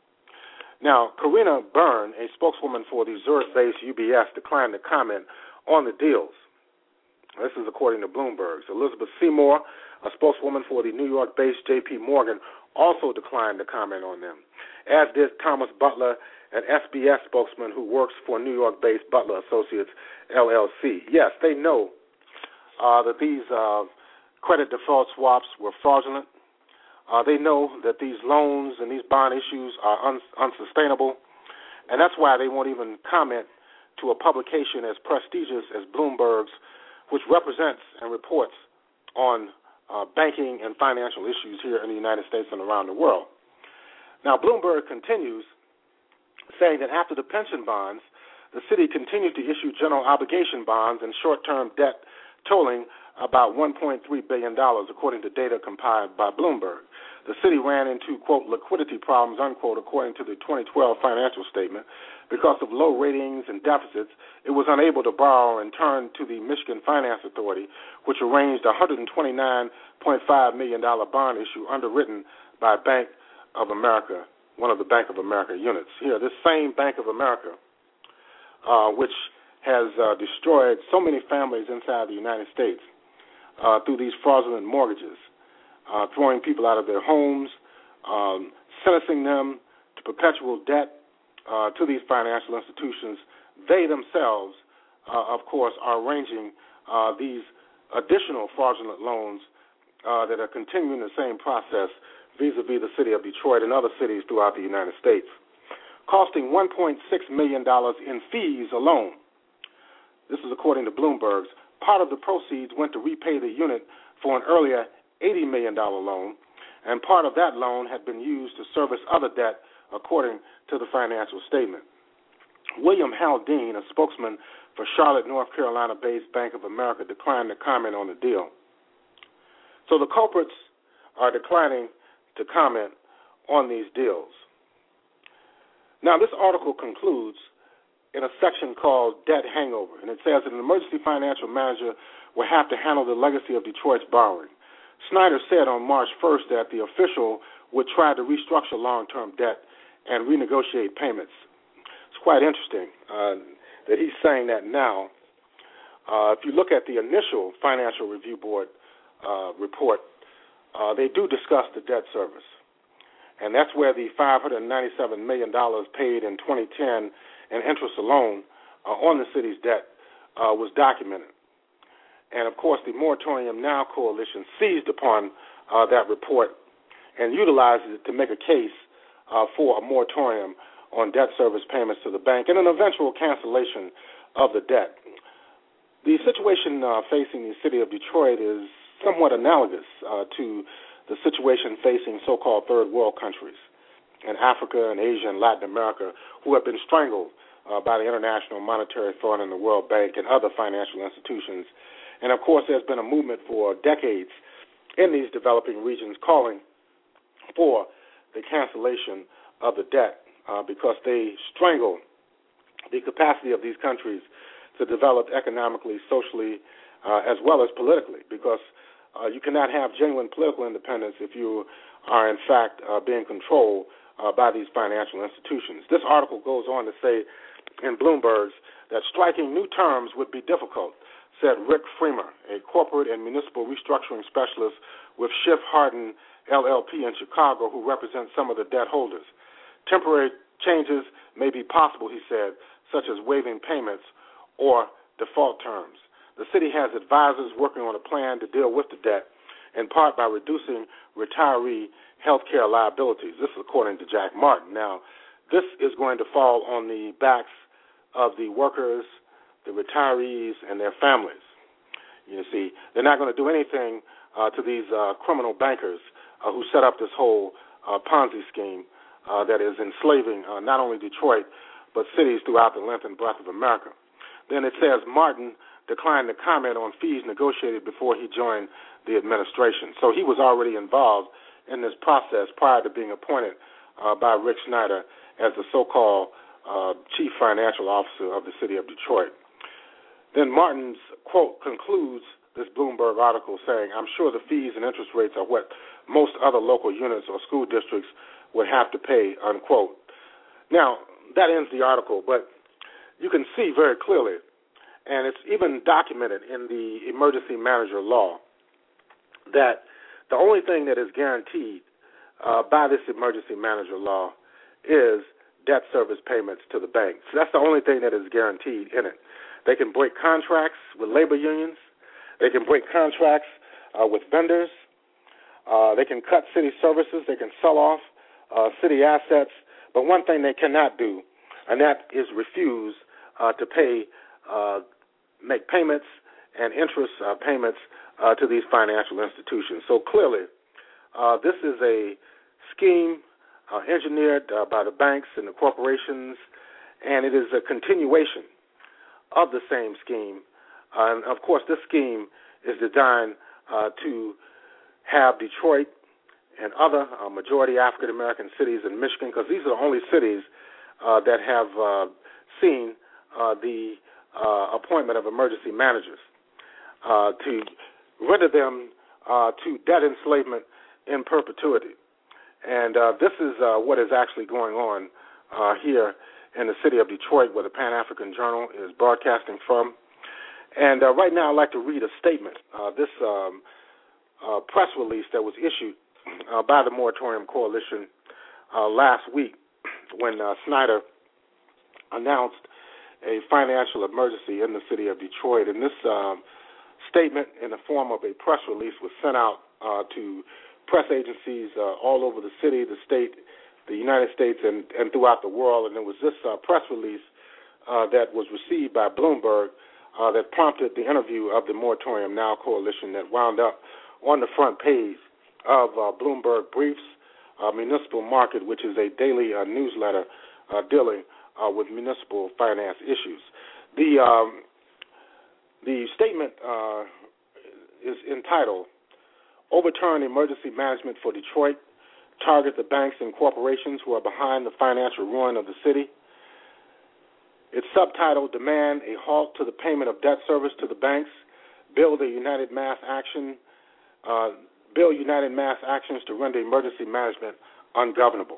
Now, Karina Byrne, a spokeswoman for the Zurich-based U B S, declined to comment on the deals. This is according to Bloomberg. So Elizabeth Seymour, a spokeswoman for the New York-based J P Morgan, also declined to comment on them, as did Thomas Butler, an S B S spokesman who works for New York-based Butler Associates, L L C. Yes, they know uh, that these uh, credit default swaps were fraudulent. Uh, they know that these loans and these bond issues are un- unsustainable, and that's why they won't even comment to a publication as prestigious as Bloomberg's, which represents and reports on uh, banking and financial issues here in the United States and around the world. Now, Bloomberg continues saying that after the pension bonds, the city continued to issue general obligation bonds and short-term debt totaling about one point three billion dollars, according to data compiled by Bloomberg. The city ran into, quote, liquidity problems, unquote, according to the twenty twelve financial statement. Because of low ratings and deficits, it was unable to borrow and turned to the Michigan Finance Authority, which arranged a one hundred twenty-nine point five million dollars bond issue underwritten by Bank of America, one of the Bank of America units. Here, this same Bank of America, uh, which has uh, destroyed so many families inside the United States uh, through these fraudulent mortgages, uh, throwing people out of their homes, um, sentencing them to perpetual debt uh, to these financial institutions. They themselves, uh, of course, are arranging uh, these additional fraudulent loans uh, that are continuing the same process vis-a-vis the city of Detroit and other cities throughout the United States. costing one point six million dollars in fees alone. This is according to Bloomberg's. Part of the proceeds went to repay the unit for an earlier eighty million dollars loan, and part of that loan had been used to service other debt, according to the financial statement. William Haldane, a spokesman for Charlotte, North Carolina-based Bank of America, declined to comment on the deal. So the culprits are declining to comment on these deals. Now, this article concludes in a section called Debt Hangover, and it says that an emergency financial manager will have to handle the legacy of Detroit's borrowing. Snyder said on March first that the official would try to restructure long-term debt and renegotiate payments. It's quite interesting uh, that he's saying that now. Uh, if you look at the initial Financial Review Board uh, report, uh, they do discuss the debt service. And that's where the five hundred ninety-seven million dollars paid in twenty ten in interest alone uh, on the city's debt uh, was documented. And, of course, the Moratorium Now Coalition seized upon uh, that report and utilized it to make a case uh, for a moratorium on debt service payments to the bank and an eventual cancellation of the debt. The situation uh, facing the city of Detroit is somewhat analogous uh, to the situation facing so-called third world countries in Africa and Asia and Latin America who have been strangled uh, by the International Monetary Fund and the World Bank and other financial institutions. And, of course, there's been a movement for decades in these developing regions calling for the cancellation of the debt uh, because they strangle the capacity of these countries to develop economically, socially, uh, as well as politically, because uh, you cannot have genuine political independence if you are, in fact, uh, being controlled uh, by these financial institutions. This article goes on to say in Bloomberg's that striking new terms would be difficult, said Rick Freemer, a corporate and municipal restructuring specialist with Schiff Hardin L L P in Chicago, who represents some of the debt holders. Temporary changes may be possible, he said, such as waiving payments or default terms. The city has advisors working on a plan to deal with the debt, in part by reducing retiree health care liabilities. This is according to Jack Martin. Now, this is going to fall on the backs of the workers, the retirees, and their families. You see, they're not going to do anything uh, to these uh, criminal bankers uh, who set up this whole uh, Ponzi scheme uh, that is enslaving uh, not only Detroit, but cities throughout the length and breadth of America. Then it says Martin declined to comment on fees negotiated before he joined the administration. So he was already involved in this process prior to being appointed uh, by Rick Snyder as the so-called uh, chief financial officer of the city of Detroit. Then Martin's quote concludes this Bloomberg article saying, "I'm sure the fees and interest rates are what most other local units or school districts would have to pay," unquote. Now, that ends the article, but you can see very clearly, and it's even documented in the emergency manager law, that the only thing that is guaranteed uh, by this emergency manager law is debt service payments to the banks. So that's the only thing that is guaranteed in it. They can break contracts with labor unions. They can break contracts uh, with vendors. Uh, they can cut city services. They can sell off uh, city assets. But one thing they cannot do, and that is refuse uh, to pay, uh, make payments and interest uh, payments uh, to these financial institutions. So clearly, uh, this is a scheme uh, engineered uh, by the banks and the corporations, and it is a continuation of the same scheme. Uh, and, of course, this scheme is designed uh, to have Detroit and other uh, majority African-American cities in Michigan, because these are the only cities uh, that have uh, seen uh, the uh, appointment of emergency managers uh, to render them uh, to debt enslavement in perpetuity. And uh, this is uh, what is actually going on uh, here in the city of Detroit, where the Pan-African Journal is broadcasting from. And uh, right now I'd like to read a statement, uh, this um, uh, press release that was issued uh, by the Moratorium Coalition uh, last week when uh, Snyder announced a financial emergency in the city of Detroit. And this uh, statement in the form of a press release was sent out uh, to press agencies uh, all over the city, the state, the United States and, and throughout the world. And it was this uh, press release uh, that was received by Bloomberg uh, that prompted the interview of the Moratorium Now Coalition that wound up on the front page of uh, Bloomberg Briefs, uh, Municipal Market, which is a daily uh, newsletter uh, dealing uh, with municipal finance issues. The um, the statement uh, is entitled, Overturn Emergency Management for Detroit, Target the Banks and Corporations Who Are Behind the Financial Ruin of the City. It's subtitled, Demand a Halt to the Payment of Debt Service to the Banks, Build a United Mass Action, uh, Build United Mass Actions to Render Emergency Management Ungovernable.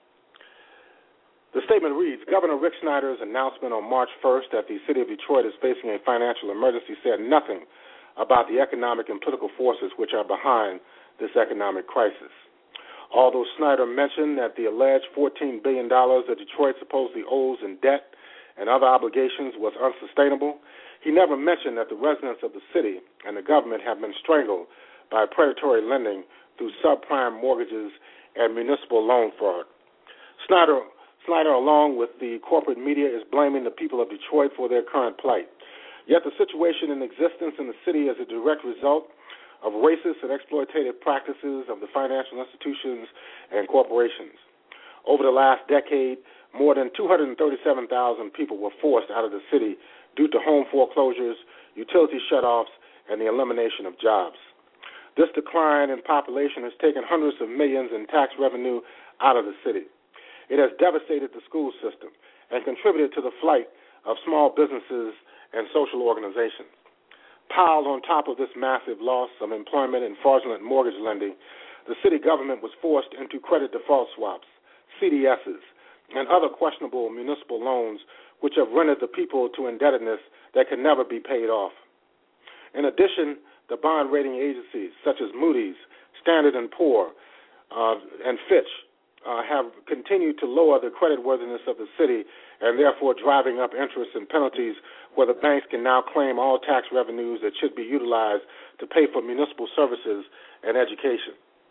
The statement reads, Governor Rick Snyder's announcement on March first that the city of Detroit is facing a financial emergency said nothing about the economic and political forces which are behind this economic crisis. Although Snyder mentioned that the alleged fourteen billion dollars that Detroit supposedly owes in debt and other obligations was unsustainable, he never mentioned that the residents of the city and the government have been strangled by predatory lending through subprime mortgages and municipal loan fraud. Snyder, Snyder, along with the corporate media, is blaming the people of Detroit for their current plight. Yet the situation in existence in the city is a direct result of racist and exploitative practices of the financial institutions and corporations. Over the last decade, more than two hundred thirty-seven thousand people were forced out of the city due to home foreclosures, utility shutoffs, and the elimination of jobs. This decline in population has taken hundreds of millions in tax revenue out of the city. It has devastated the school system and contributed to the flight of small businesses and social organizations. Piled on top of this massive loss of employment and fraudulent mortgage lending, the city government was forced into credit default swaps, C D Ss, and other questionable municipal loans which have rendered the people to indebtedness that can never be paid off. In addition, the bond rating agencies such as Moody's, Standard and Poor, uh, and Fitch uh, have continued to lower the creditworthiness of the city and therefore driving up interest and penalties where the banks can now claim all tax revenues that should be utilized to pay for municipal services and education.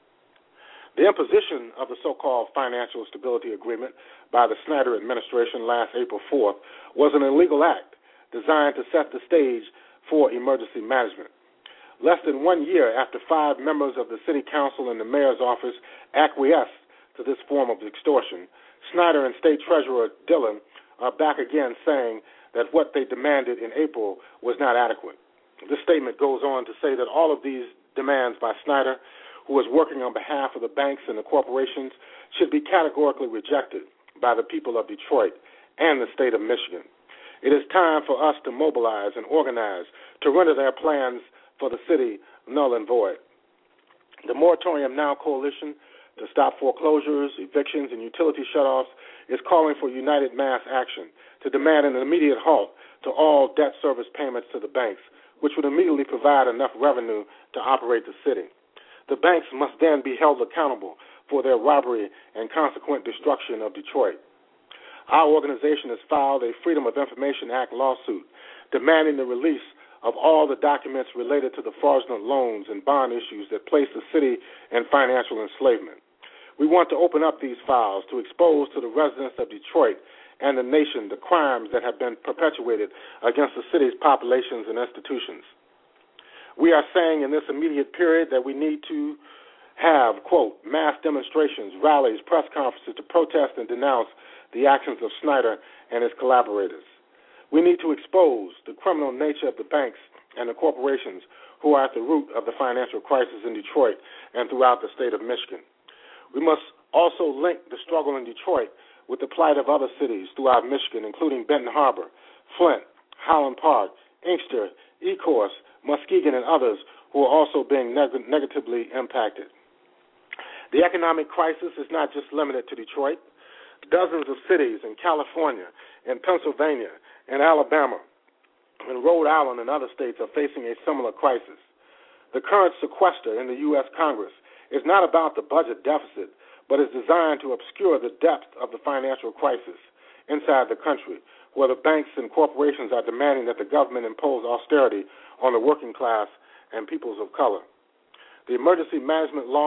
The imposition of the so-called Financial Stability Agreement by the Snyder administration last April fourth was an illegal act designed to set the stage for emergency management. Less than one year after five members of the city council and the mayor's office acquiesced to this form of extortion, Snyder and State Treasurer Dillon are back again saying that what they demanded in April was not adequate. This statement goes on to say that all of these demands by Snyder, who is working on behalf of the banks and the corporations, should be categorically rejected by the people of Detroit and the state of Michigan. It is time for us to mobilize and organize to render their plans for the city null and void. The Moratorium Now Coalition to stop foreclosures, evictions, and utility shutoffs is calling for united mass action to demand an immediate halt to all debt service payments to the banks, which would immediately provide enough revenue to operate the city. The banks must then be held accountable for their robbery and consequent destruction of Detroit. Our organization has filed a Freedom of Information Act lawsuit demanding the release of all the documents related to the fraudulent loans and bond issues that place the city in financial enslavement. We want to open up these files to expose to the residents of Detroit and the nation the crimes that have been perpetuated against the city's populations and institutions. We are saying in this immediate period that we need to have, quote, mass demonstrations, rallies, press conferences to protest and denounce the actions of Snyder and his collaborators. We need to expose the criminal nature of the banks and the corporations who are at the root of the financial crisis in Detroit and throughout the state of Michigan. We must also link the struggle in Detroit with the plight of other cities throughout Michigan, including Benton Harbor, Flint, Highland Park, Inkster, Ecorse, Muskegon, and others who are also being neg- negatively impacted. The economic crisis is not just limited to Detroit. Dozens of cities in California, in Pennsylvania, in Alabama, in Rhode Island, and other states are facing a similar crisis. The current sequester in the U S Congress is not about the budget deficit, but is designed to obscure the depth of the financial crisis inside the country, where the banks and corporations are demanding that the government impose austerity on the working class and peoples of color. The emergency management law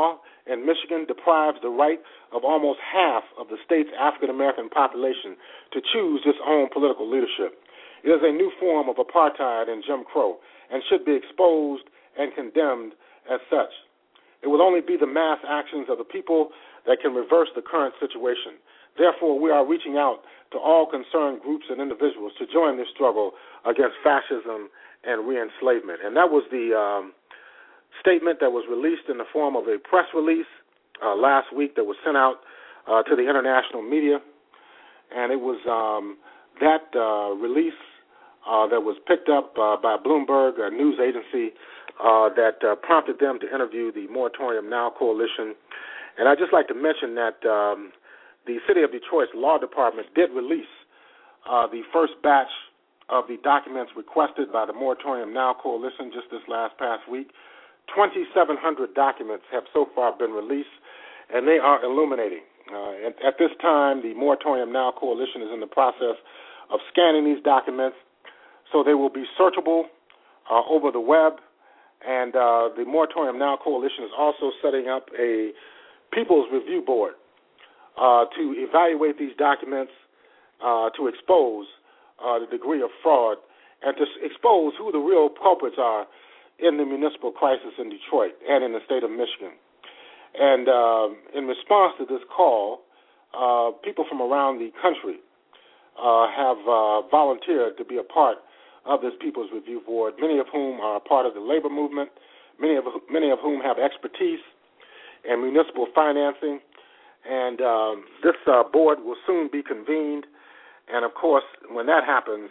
in Michigan deprives the right of almost half of the state's African-American population to choose its own political leadership. It is a new form of apartheid and Jim Crow and should be exposed and condemned as such. It will only be the mass actions of the people that can reverse the current situation. Therefore, we are reaching out to all concerned groups and individuals to join this struggle against fascism and re-enslavement. And that was the um, statement that was released in the form of a press release uh, last week that was sent out uh, to the international media. And it was um, that uh, release uh, that was picked up uh, by Bloomberg, a news agency, uh, that uh, prompted them to interview the Moratorium Now Coalition. And I'd just like to mention that um, the City of Detroit's Law Department did release uh, the first batch of the documents requested by the Moratorium Now Coalition just this last past week. twenty-seven hundred documents have so far been released, and they are illuminating. Uh, at, at this time, the Moratorium Now Coalition is in the process of scanning these documents, so they will be searchable uh, over the web. And uh, the Moratorium Now Coalition is also setting up a People's Review Board uh, to evaluate these documents, uh, to expose uh, the degree of fraud, and to expose who the real culprits are in the municipal crisis in Detroit and in the state of Michigan. And uh, in response to this call, uh, people from around the country uh, have uh, volunteered to be a part of this People's Review Board, many of whom are part of the labor movement, many of many of whom have expertise in municipal financing. And um, this uh, board will soon be convened. And, of course, when that happens,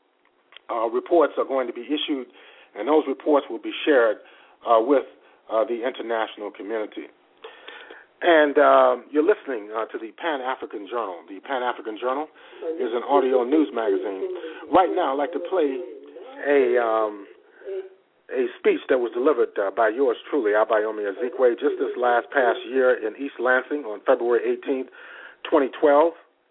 uh, reports are going to be issued, and those reports will be shared uh, with uh, the international community. And uh, you're listening uh, to the Pan-African Journal. The Pan-African Journal is an audio news magazine. Right now, I'd like to play a um, a speech that was delivered uh, by yours truly, Abayomi Azikiwe, just this last past year in East Lansing on February eighteenth, twenty twelve.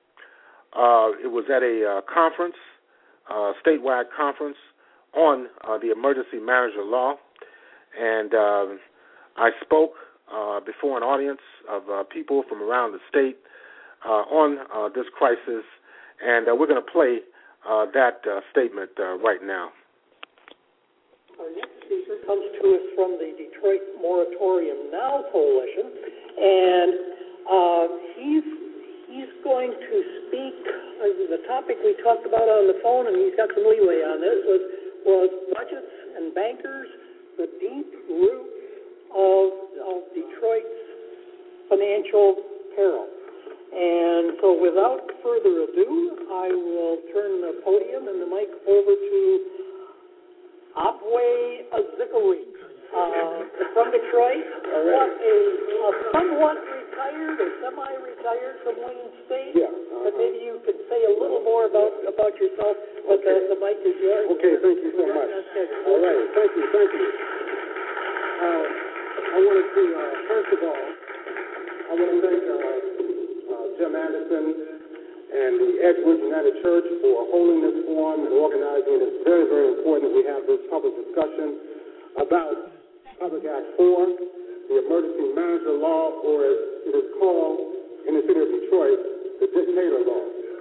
Uh, it was at a uh, conference, uh, statewide conference on uh, the emergency manager law, and uh, I spoke uh, before an audience of uh, people from around the state uh, on uh, this crisis, and uh, we're going to play uh, that uh, statement uh, right now. Our next speaker comes to us from the Detroit Moratorium Now Coalition, and uh, he's he's going to speak. Uh, the topic we talked about on the phone, and he's got some leeway on this, was was budgets and bankers, the deep roots of, of Detroit's financial peril. And so without further ado, I will turn the podium and the mic over to Abayomi Azikiwe uh, from Detroit. What a, a somewhat retired or semi-retired from Wayne State. Yeah. Uh-huh. But maybe you could say a little more about, about yourself, but okay. the, the mic is yours. Okay, thank you so much. All right, thank you, thank you. Uh, I wanted to, uh, first of all, I want to thank uh, uh, Jim Anderson and the Edgewood United Church for holding this forum and organizing it. It's very, very important that we have this public discussion about Public Act four, the Emergency Manager Law, or as it is called in the city of Detroit, the Dictator Law.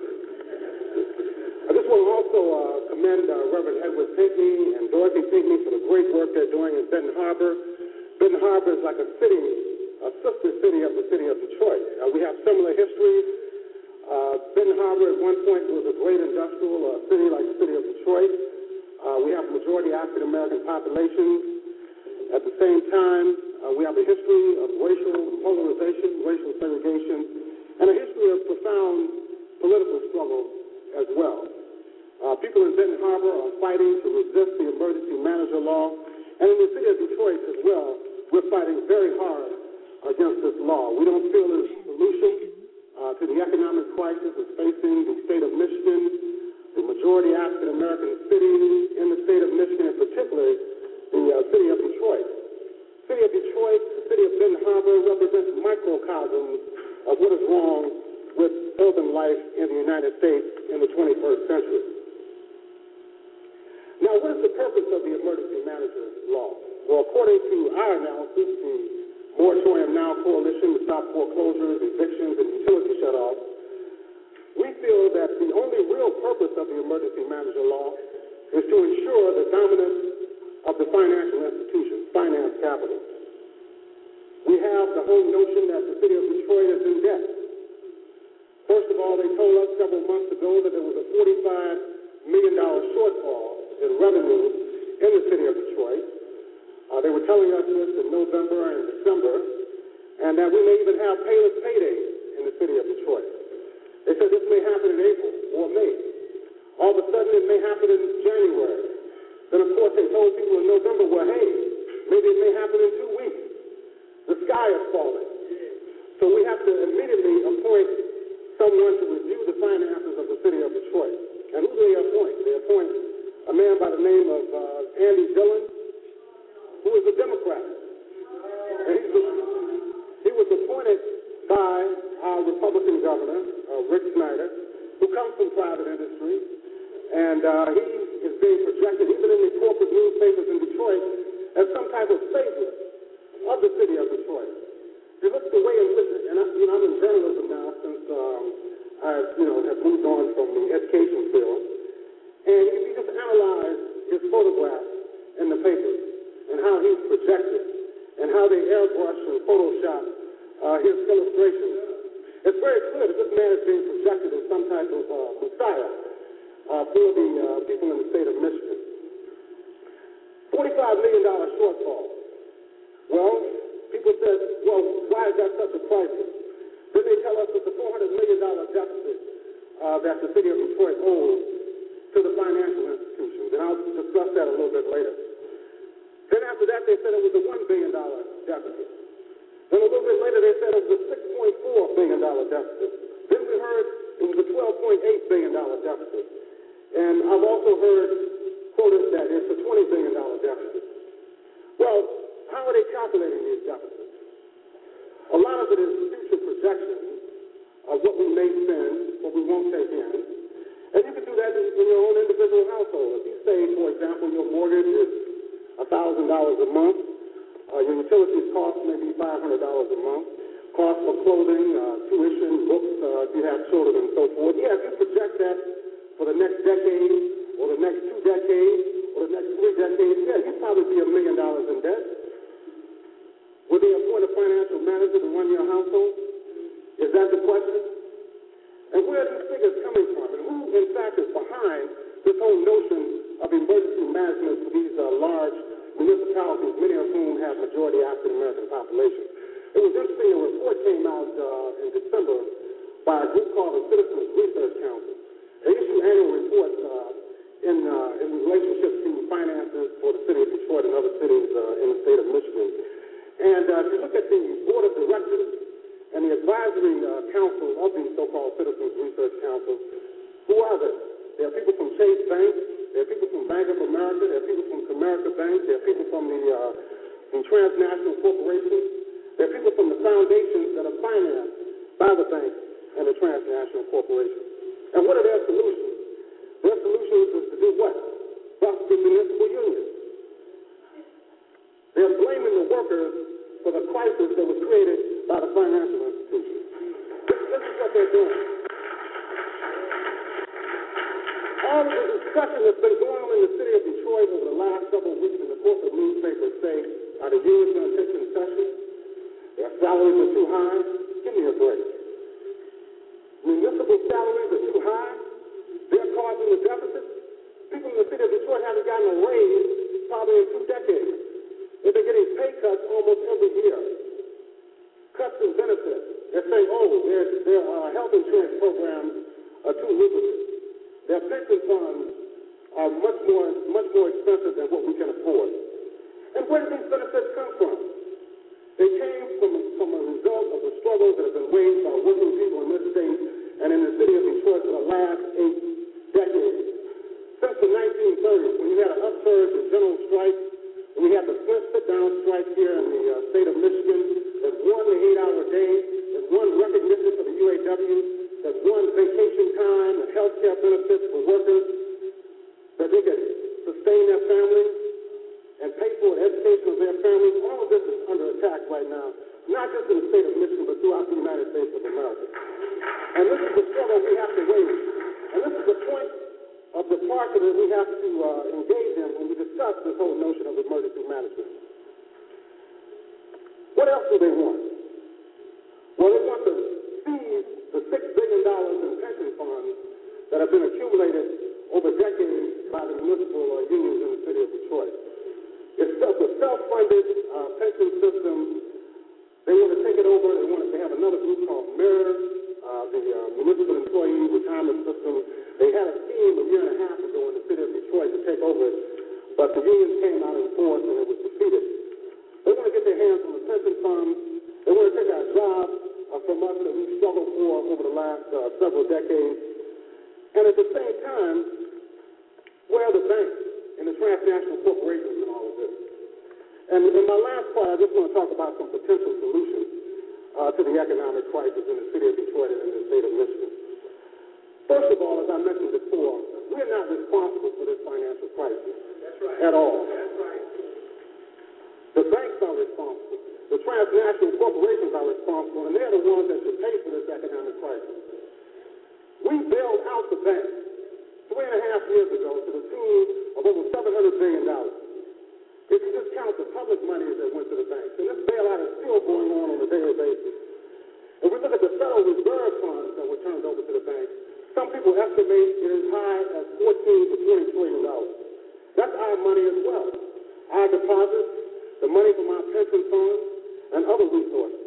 I just want to also uh, commend uh, Reverend Edward Pinckney and Dorothy Pinckney for the great work they're doing in Benton Harbor. Benton Harbor is like a city, a sister city of the city of Detroit. Uh, we have similar histories. Uh, Benton Harbor at one point was a great industrial uh, city like the city of Detroit. Uh, we have a majority African-American population. At the same time, uh, we have a history of racial polarization, racial segregation, and a history of profound political struggle as well. Uh, people in Benton Harbor are fighting to resist the emergency manager law, and in the city of Detroit as well, we're fighting very hard against this law. We don't feel there's a solution uh, to the economic crisis that's facing the state of Michigan, the majority African-American city in the state of Michigan, and particularly the uh, city of Detroit. The city of Detroit, the city of Benton Harbor represents microcosms of what is wrong with urban life in the United States in the twenty-first century. Now, what is the purpose of the emergency manager law? Well, according to our analysis, the Moratorium Now Coalition to stop foreclosures, evictions, and utility shutoffs, we feel that the only real purpose of the emergency manager law is to ensure the dominance of the financial institutions, finance capital. We have the whole notion that the city of Detroit is in debt. First of all, they told us several months ago that there was a forty-five million dollars shortfall in revenue in the city of Detroit. Uh, they were telling us this in November and December, and that we may even have payless paydays in the city of Detroit. They said this may happen in April or May. All of a sudden, it may happen in January. Then, of course, they told people in November, well, hey, maybe it may happen in two weeks. The sky is falling. So we have to immediately appoint someone to review the finances of the city of Detroit. And who do they appoint? They appoint a man by the name of uh, Andy Dillon, who is a Democrat. And he was, he was appointed by our Republican governor, uh, Rick Snyder, who comes from private industry. And uh, he is being projected, even in the corporate newspapers in Detroit, as some type of favorite of the city of Detroit. If you look at the way in which, and I, you know, I'm in journalism now since um, I, you know, have moved on from the education field, and if you just analyze his photographs in the papers and how he's projected and how they airbrush and Photoshop uh, his illustrations, it's very clear that this man is being projected as some type of uh, messiah uh, for the uh, people in the state of Michigan. forty-five million dollars shortfall. Well, people said, well, why is that such a crisis? Then they tell us that the four hundred million dollars deficit uh, that the city of Detroit owes to the financial institutions, and I'll discuss that a little bit later. Then after that, they said it was a one billion dollars deficit. Then a little bit later, they said it was a six point four billion dollars deficit. Then we heard it was a twelve point eight billion dollars deficit. And I've also heard quoted that it's a twenty billion dollars deficit. Well, how are they calculating these deficits? A lot of it is future projections of what we may spend, what we won't take in. And you can do that in, in your own individual household. If you say, for example, your mortgage is one thousand dollars a month, uh, your utilities cost maybe five hundred dollars a month, cost for clothing, uh, tuition, books, uh, if you have children and so forth. Yeah, if you project that for the next decade or the next two decades or the next three decades, yeah, you'd probably be a million dollars in debt. Would they appoint a financial manager to run your household? Is that the question? And where are these figures coming from? And who, in fact, is behind this whole notion of emergency management for these uh, large municipalities, many of whom have majority African-American populations? It was interesting, a report came out uh, in December by a group called the Citizens Research Council. They issue annual reports uh, in, uh, in relationship to finances for the city of Detroit and other cities uh, in the state of Michigan. And uh, if you look at the board of directors and the advisory uh, council of the so-called Citizens Research Council, who are they? There are people from Chase Bank, there are people from Bank of America, there are people from Comerica Bank, there are people from the uh, from transnational corporations, there are people from the foundations that are financed by the bank and the transnational corporations. And what are their solutions? Their solutions is to do what? Bust the municipal unions. They're blaming the workers for the crisis that was created by the financial institutions. This, this is what they're doing. All of the discussion that's been going on in the city of Detroit over the last several weeks in the corporate newspapers say, are the unions going to take concessions? Their salaries are too high? Give me a break. Municipal salaries are too high? They're causing the deficit? People in the city of Detroit haven't gotten a raise probably in two decades. They've been getting pay cuts almost every year. Cuts in benefits. They're saying, oh, their, their uh, health insurance programs are too lucrative. Their pension funds are much more, much more expensive than what we can afford. And where did these benefits come from? They came from, from a result of the struggles that have been waged by working people in this state and in the city of Detroit for the last eight decades. Since the nineteen thirties, when you had an upsurge in general strikes, when we had the first sit-down strike here in the uh, state of Michigan, that won the eight-hour day, that won recognition for the U A W, that won vacation time and health care benefits for workers, that they could sustain their families and pay for the education of their families. All of this is under attack right now And this is the struggle we have to wage. And this is the point of departure that we have to uh, engage in when we discuss this whole notion of emergency management. What else do they want? Well, they want to seize the six billion dollars in pension funds that have been accumulated over decades by the municipal uh, unions in the city of Detroit. It's a self-funded uh, pension system. They want to take it over. They want to, they have another group called MIRROR, uh, the uh, Municipal Employee Retirement System. They had a scheme a year and a half ago in the city of Detroit to take over it, but the unions came out in force and it was defeated. They want to get their hands on the pension funds. They want to take our jobs uh, from us that we've struggled for over the last uh, several decades. And at the same time, where are the banks and the transnational corporations in all of this? And in my last part, I just want to talk about some potential solutions uh, to the economic crisis in the city of Detroit and in the state of Michigan. First of all, as I mentioned before, we're not responsible for this financial crisis. That's right. At all. That's right. The banks are responsible. The transnational corporations are responsible, and they're the ones that should pay for this economic crisis. We bailed out the banks three and a half years ago to the tune of over seven hundred billion dollars. If you just count the public money that went to the banks, and this bailout is still going on on a daily basis. If we look at the Federal Reserve funds that were turned over to the banks, some people estimate it as high as fourteen to twenty trillion dollars. That's our money as well. Our deposits, the money from our pension funds, and other resources.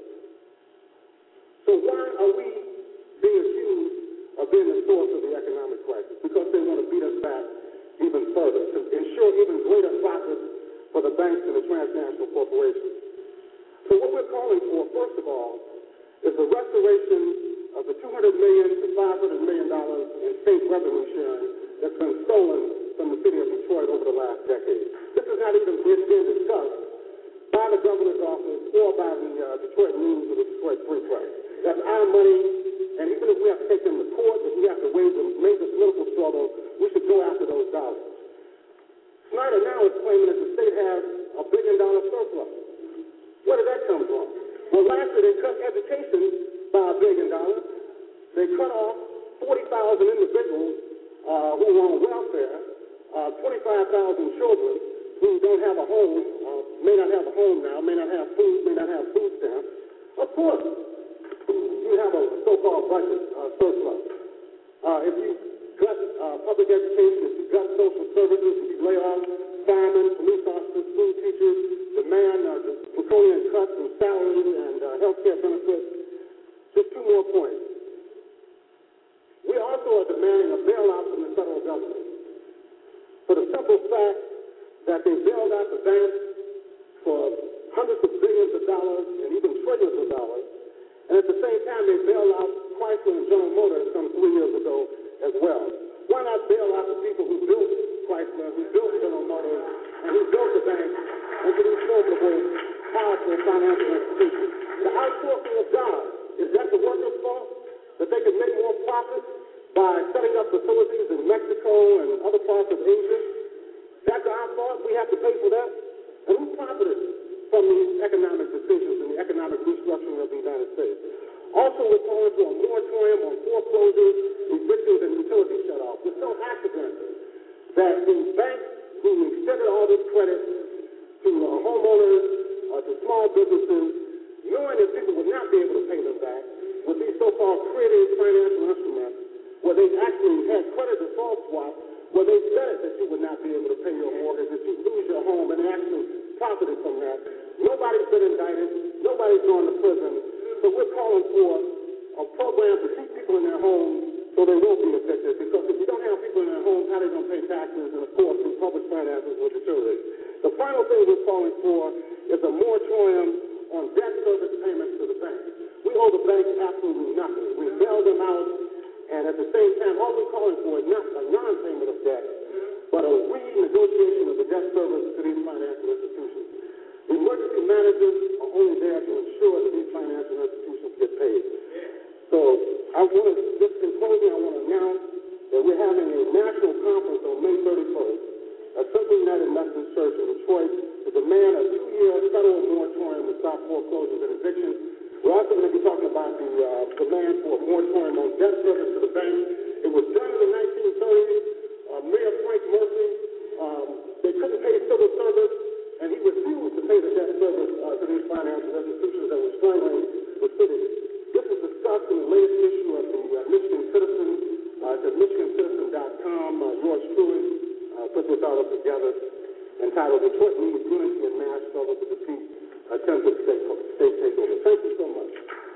So why are we being accused of being the source of the economic crisis? Because they want to beat us back even further, to ensure even greater profits for the banks and the transnational corporations. So what we're calling for, first of all, is the restoration of the two hundred million dollars to five hundred million dollars in state revenue sharing that's been stolen from the city of Detroit over the last decade. This is not even being discussed by the governor's office or by the uh, Detroit News or the Detroit Free Press. That's our money, and even if we have to take them to court, if we have to wage a major political struggle, we should go after those dollars. Snyder now is claiming that the state has a billion dollar surplus. Where did that come from? Well, last year they cut education by a billion dollars. They cut off forty thousand individuals uh, who were on welfare, uh, twenty-five thousand children who don't have a home, uh, may not have a home now, may not have food, may not have food stamps. Of course, you have a so-called budget uh, surplus. Uh, if you cut uh, public education, if you cut social services, if you lay off firemen, police officers, school teachers, demand uh, the draconian cuts in salaries and uh, health care benefits. Just two more points. We also are demanding a bailout from the federal government for the simple fact that they bailed out the banks for hundreds of billions of dollars and even trillions of dollars, and at the same time they bailed out Chrysler and General Motors some three years ago as well. Why not bail out the people who built Chrysler, who built General Motors, and who built the banks, and to these formidable, powerful financial institutions? The outsourcing of jobs, is that the workers' fault? That they can make more profit by setting up facilities in Mexico and other parts of Asia? That's our fault? We have to pay for that? And who profited from these economic decisions and the economic restructuring of the United States? Also, we're calling for a moratorium on foreclosures, evictions, and utility shutoffs. It's so accidental that the banks who extended all this credit to uh, homeowners, uh, to small businesses, knowing that people would not be able to pay them back, with these so-called creative financial instruments, where they actually had credit default swaps, where they said that you would not be able to pay your mortgage, that you'd lose your home, and they actually profited from that. Nobody's been indicted. Nobody's gone to prison. So we're calling for a program to keep people in their homes so they won't be evicted. Because if you don't have people in their homes, how are they going to pay taxes? And, of course, the public finances will deteriorate. The final thing we're calling for is a moratorium on debt service payments to the banks. We owe the banks absolutely nothing. We bail them out. And at the same time, all we're calling for is not a non-payment of debt, but a renegotiation of the debt service to these financial institutions. The emergency managers are only there to ensure that these financial institutions get paid. So I want to, just in closing, I want to announce that we're having a national conference on May thirty-first at Central United Methodist Church in Detroit to demand a two-year federal moratorium to stop foreclosures and evictions. We're also going to be talking about the uh, demand for a moratorium on debt service to the bank. It was done in the nineteen thirties. Uh, Mayor Frank Murphy, um, they couldn't pay civil service, and he refused to pay the debt service uh, to these financial institutions that were struggling with cities. This is discussed in the latest issue of the uh, Michigan Citizen. Uh, it's at michigan citizen dot com. Uh, yours truly uh, put this article together entitled Detroit Needs Unity and Mass Struggle to Defeat Attempted State, state Takeover. Thank you so much.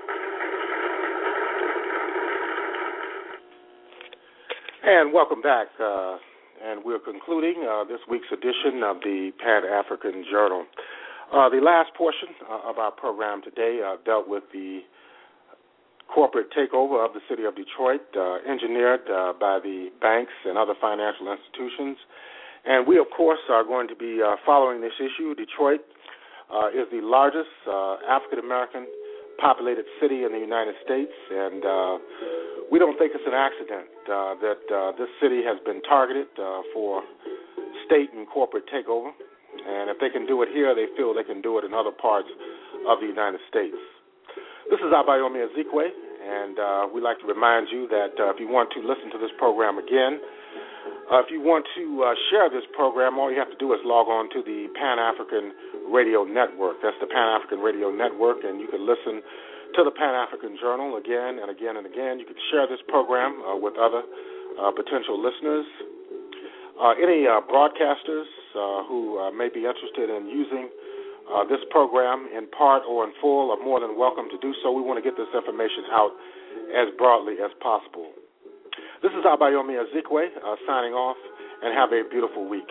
And welcome back. Uh, and we're concluding uh, this week's edition of the Pan-African Journal. Uh, the last portion uh, of our program today uh, dealt with the corporate takeover of the city of Detroit, uh, engineered uh, by the banks and other financial institutions. And we, of course, are going to be uh, following this issue. Detroit uh, is the largest uh, African-American populated city in the United States, and uh, we don't think it's an accident uh, that uh, this city has been targeted uh, for state and corporate takeover. And if they can do it here, they feel they can do it in other parts of the United States. This is Abayomi Ezekwe, and uh, we'd like to remind you that uh, if you want to listen to this program again, uh, if you want to uh, share this program, all you have to do is log on to the Pan-African Radio Network. That's the Pan-African Radio Network, and you can listen to the Pan-African Journal again and again and again. You can share this program uh, with other uh, potential listeners. Uh, any uh, broadcasters uh, who uh, may be interested in using uh, this program in part or in full are more than welcome to do so. We want to get this information out as broadly as possible. This is Abayomi Ezekwe uh, signing off, and have a beautiful week.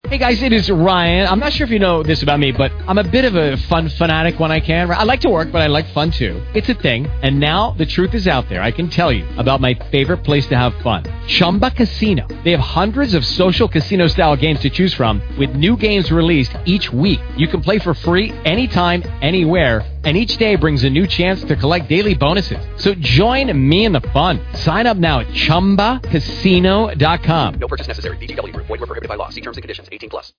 Hey guys, it is Ryan. I'm not sure if you know this about me, but I'm a bit of a fun fanatic when I can. I like to work, but I like fun too. It's a thing. And now the truth is out there. I can tell you about my favorite place to have fun. Chumba Casino. They have hundreds of social casino style games to choose from with new games released each week. You can play for free anytime, anywhere. And each day brings a new chance to collect daily bonuses. So join me in the fun. Sign up now at chumba casino dot com. No purchase necessary. V G W Group. Void where prohibited by law. See terms and conditions. eighteen plus.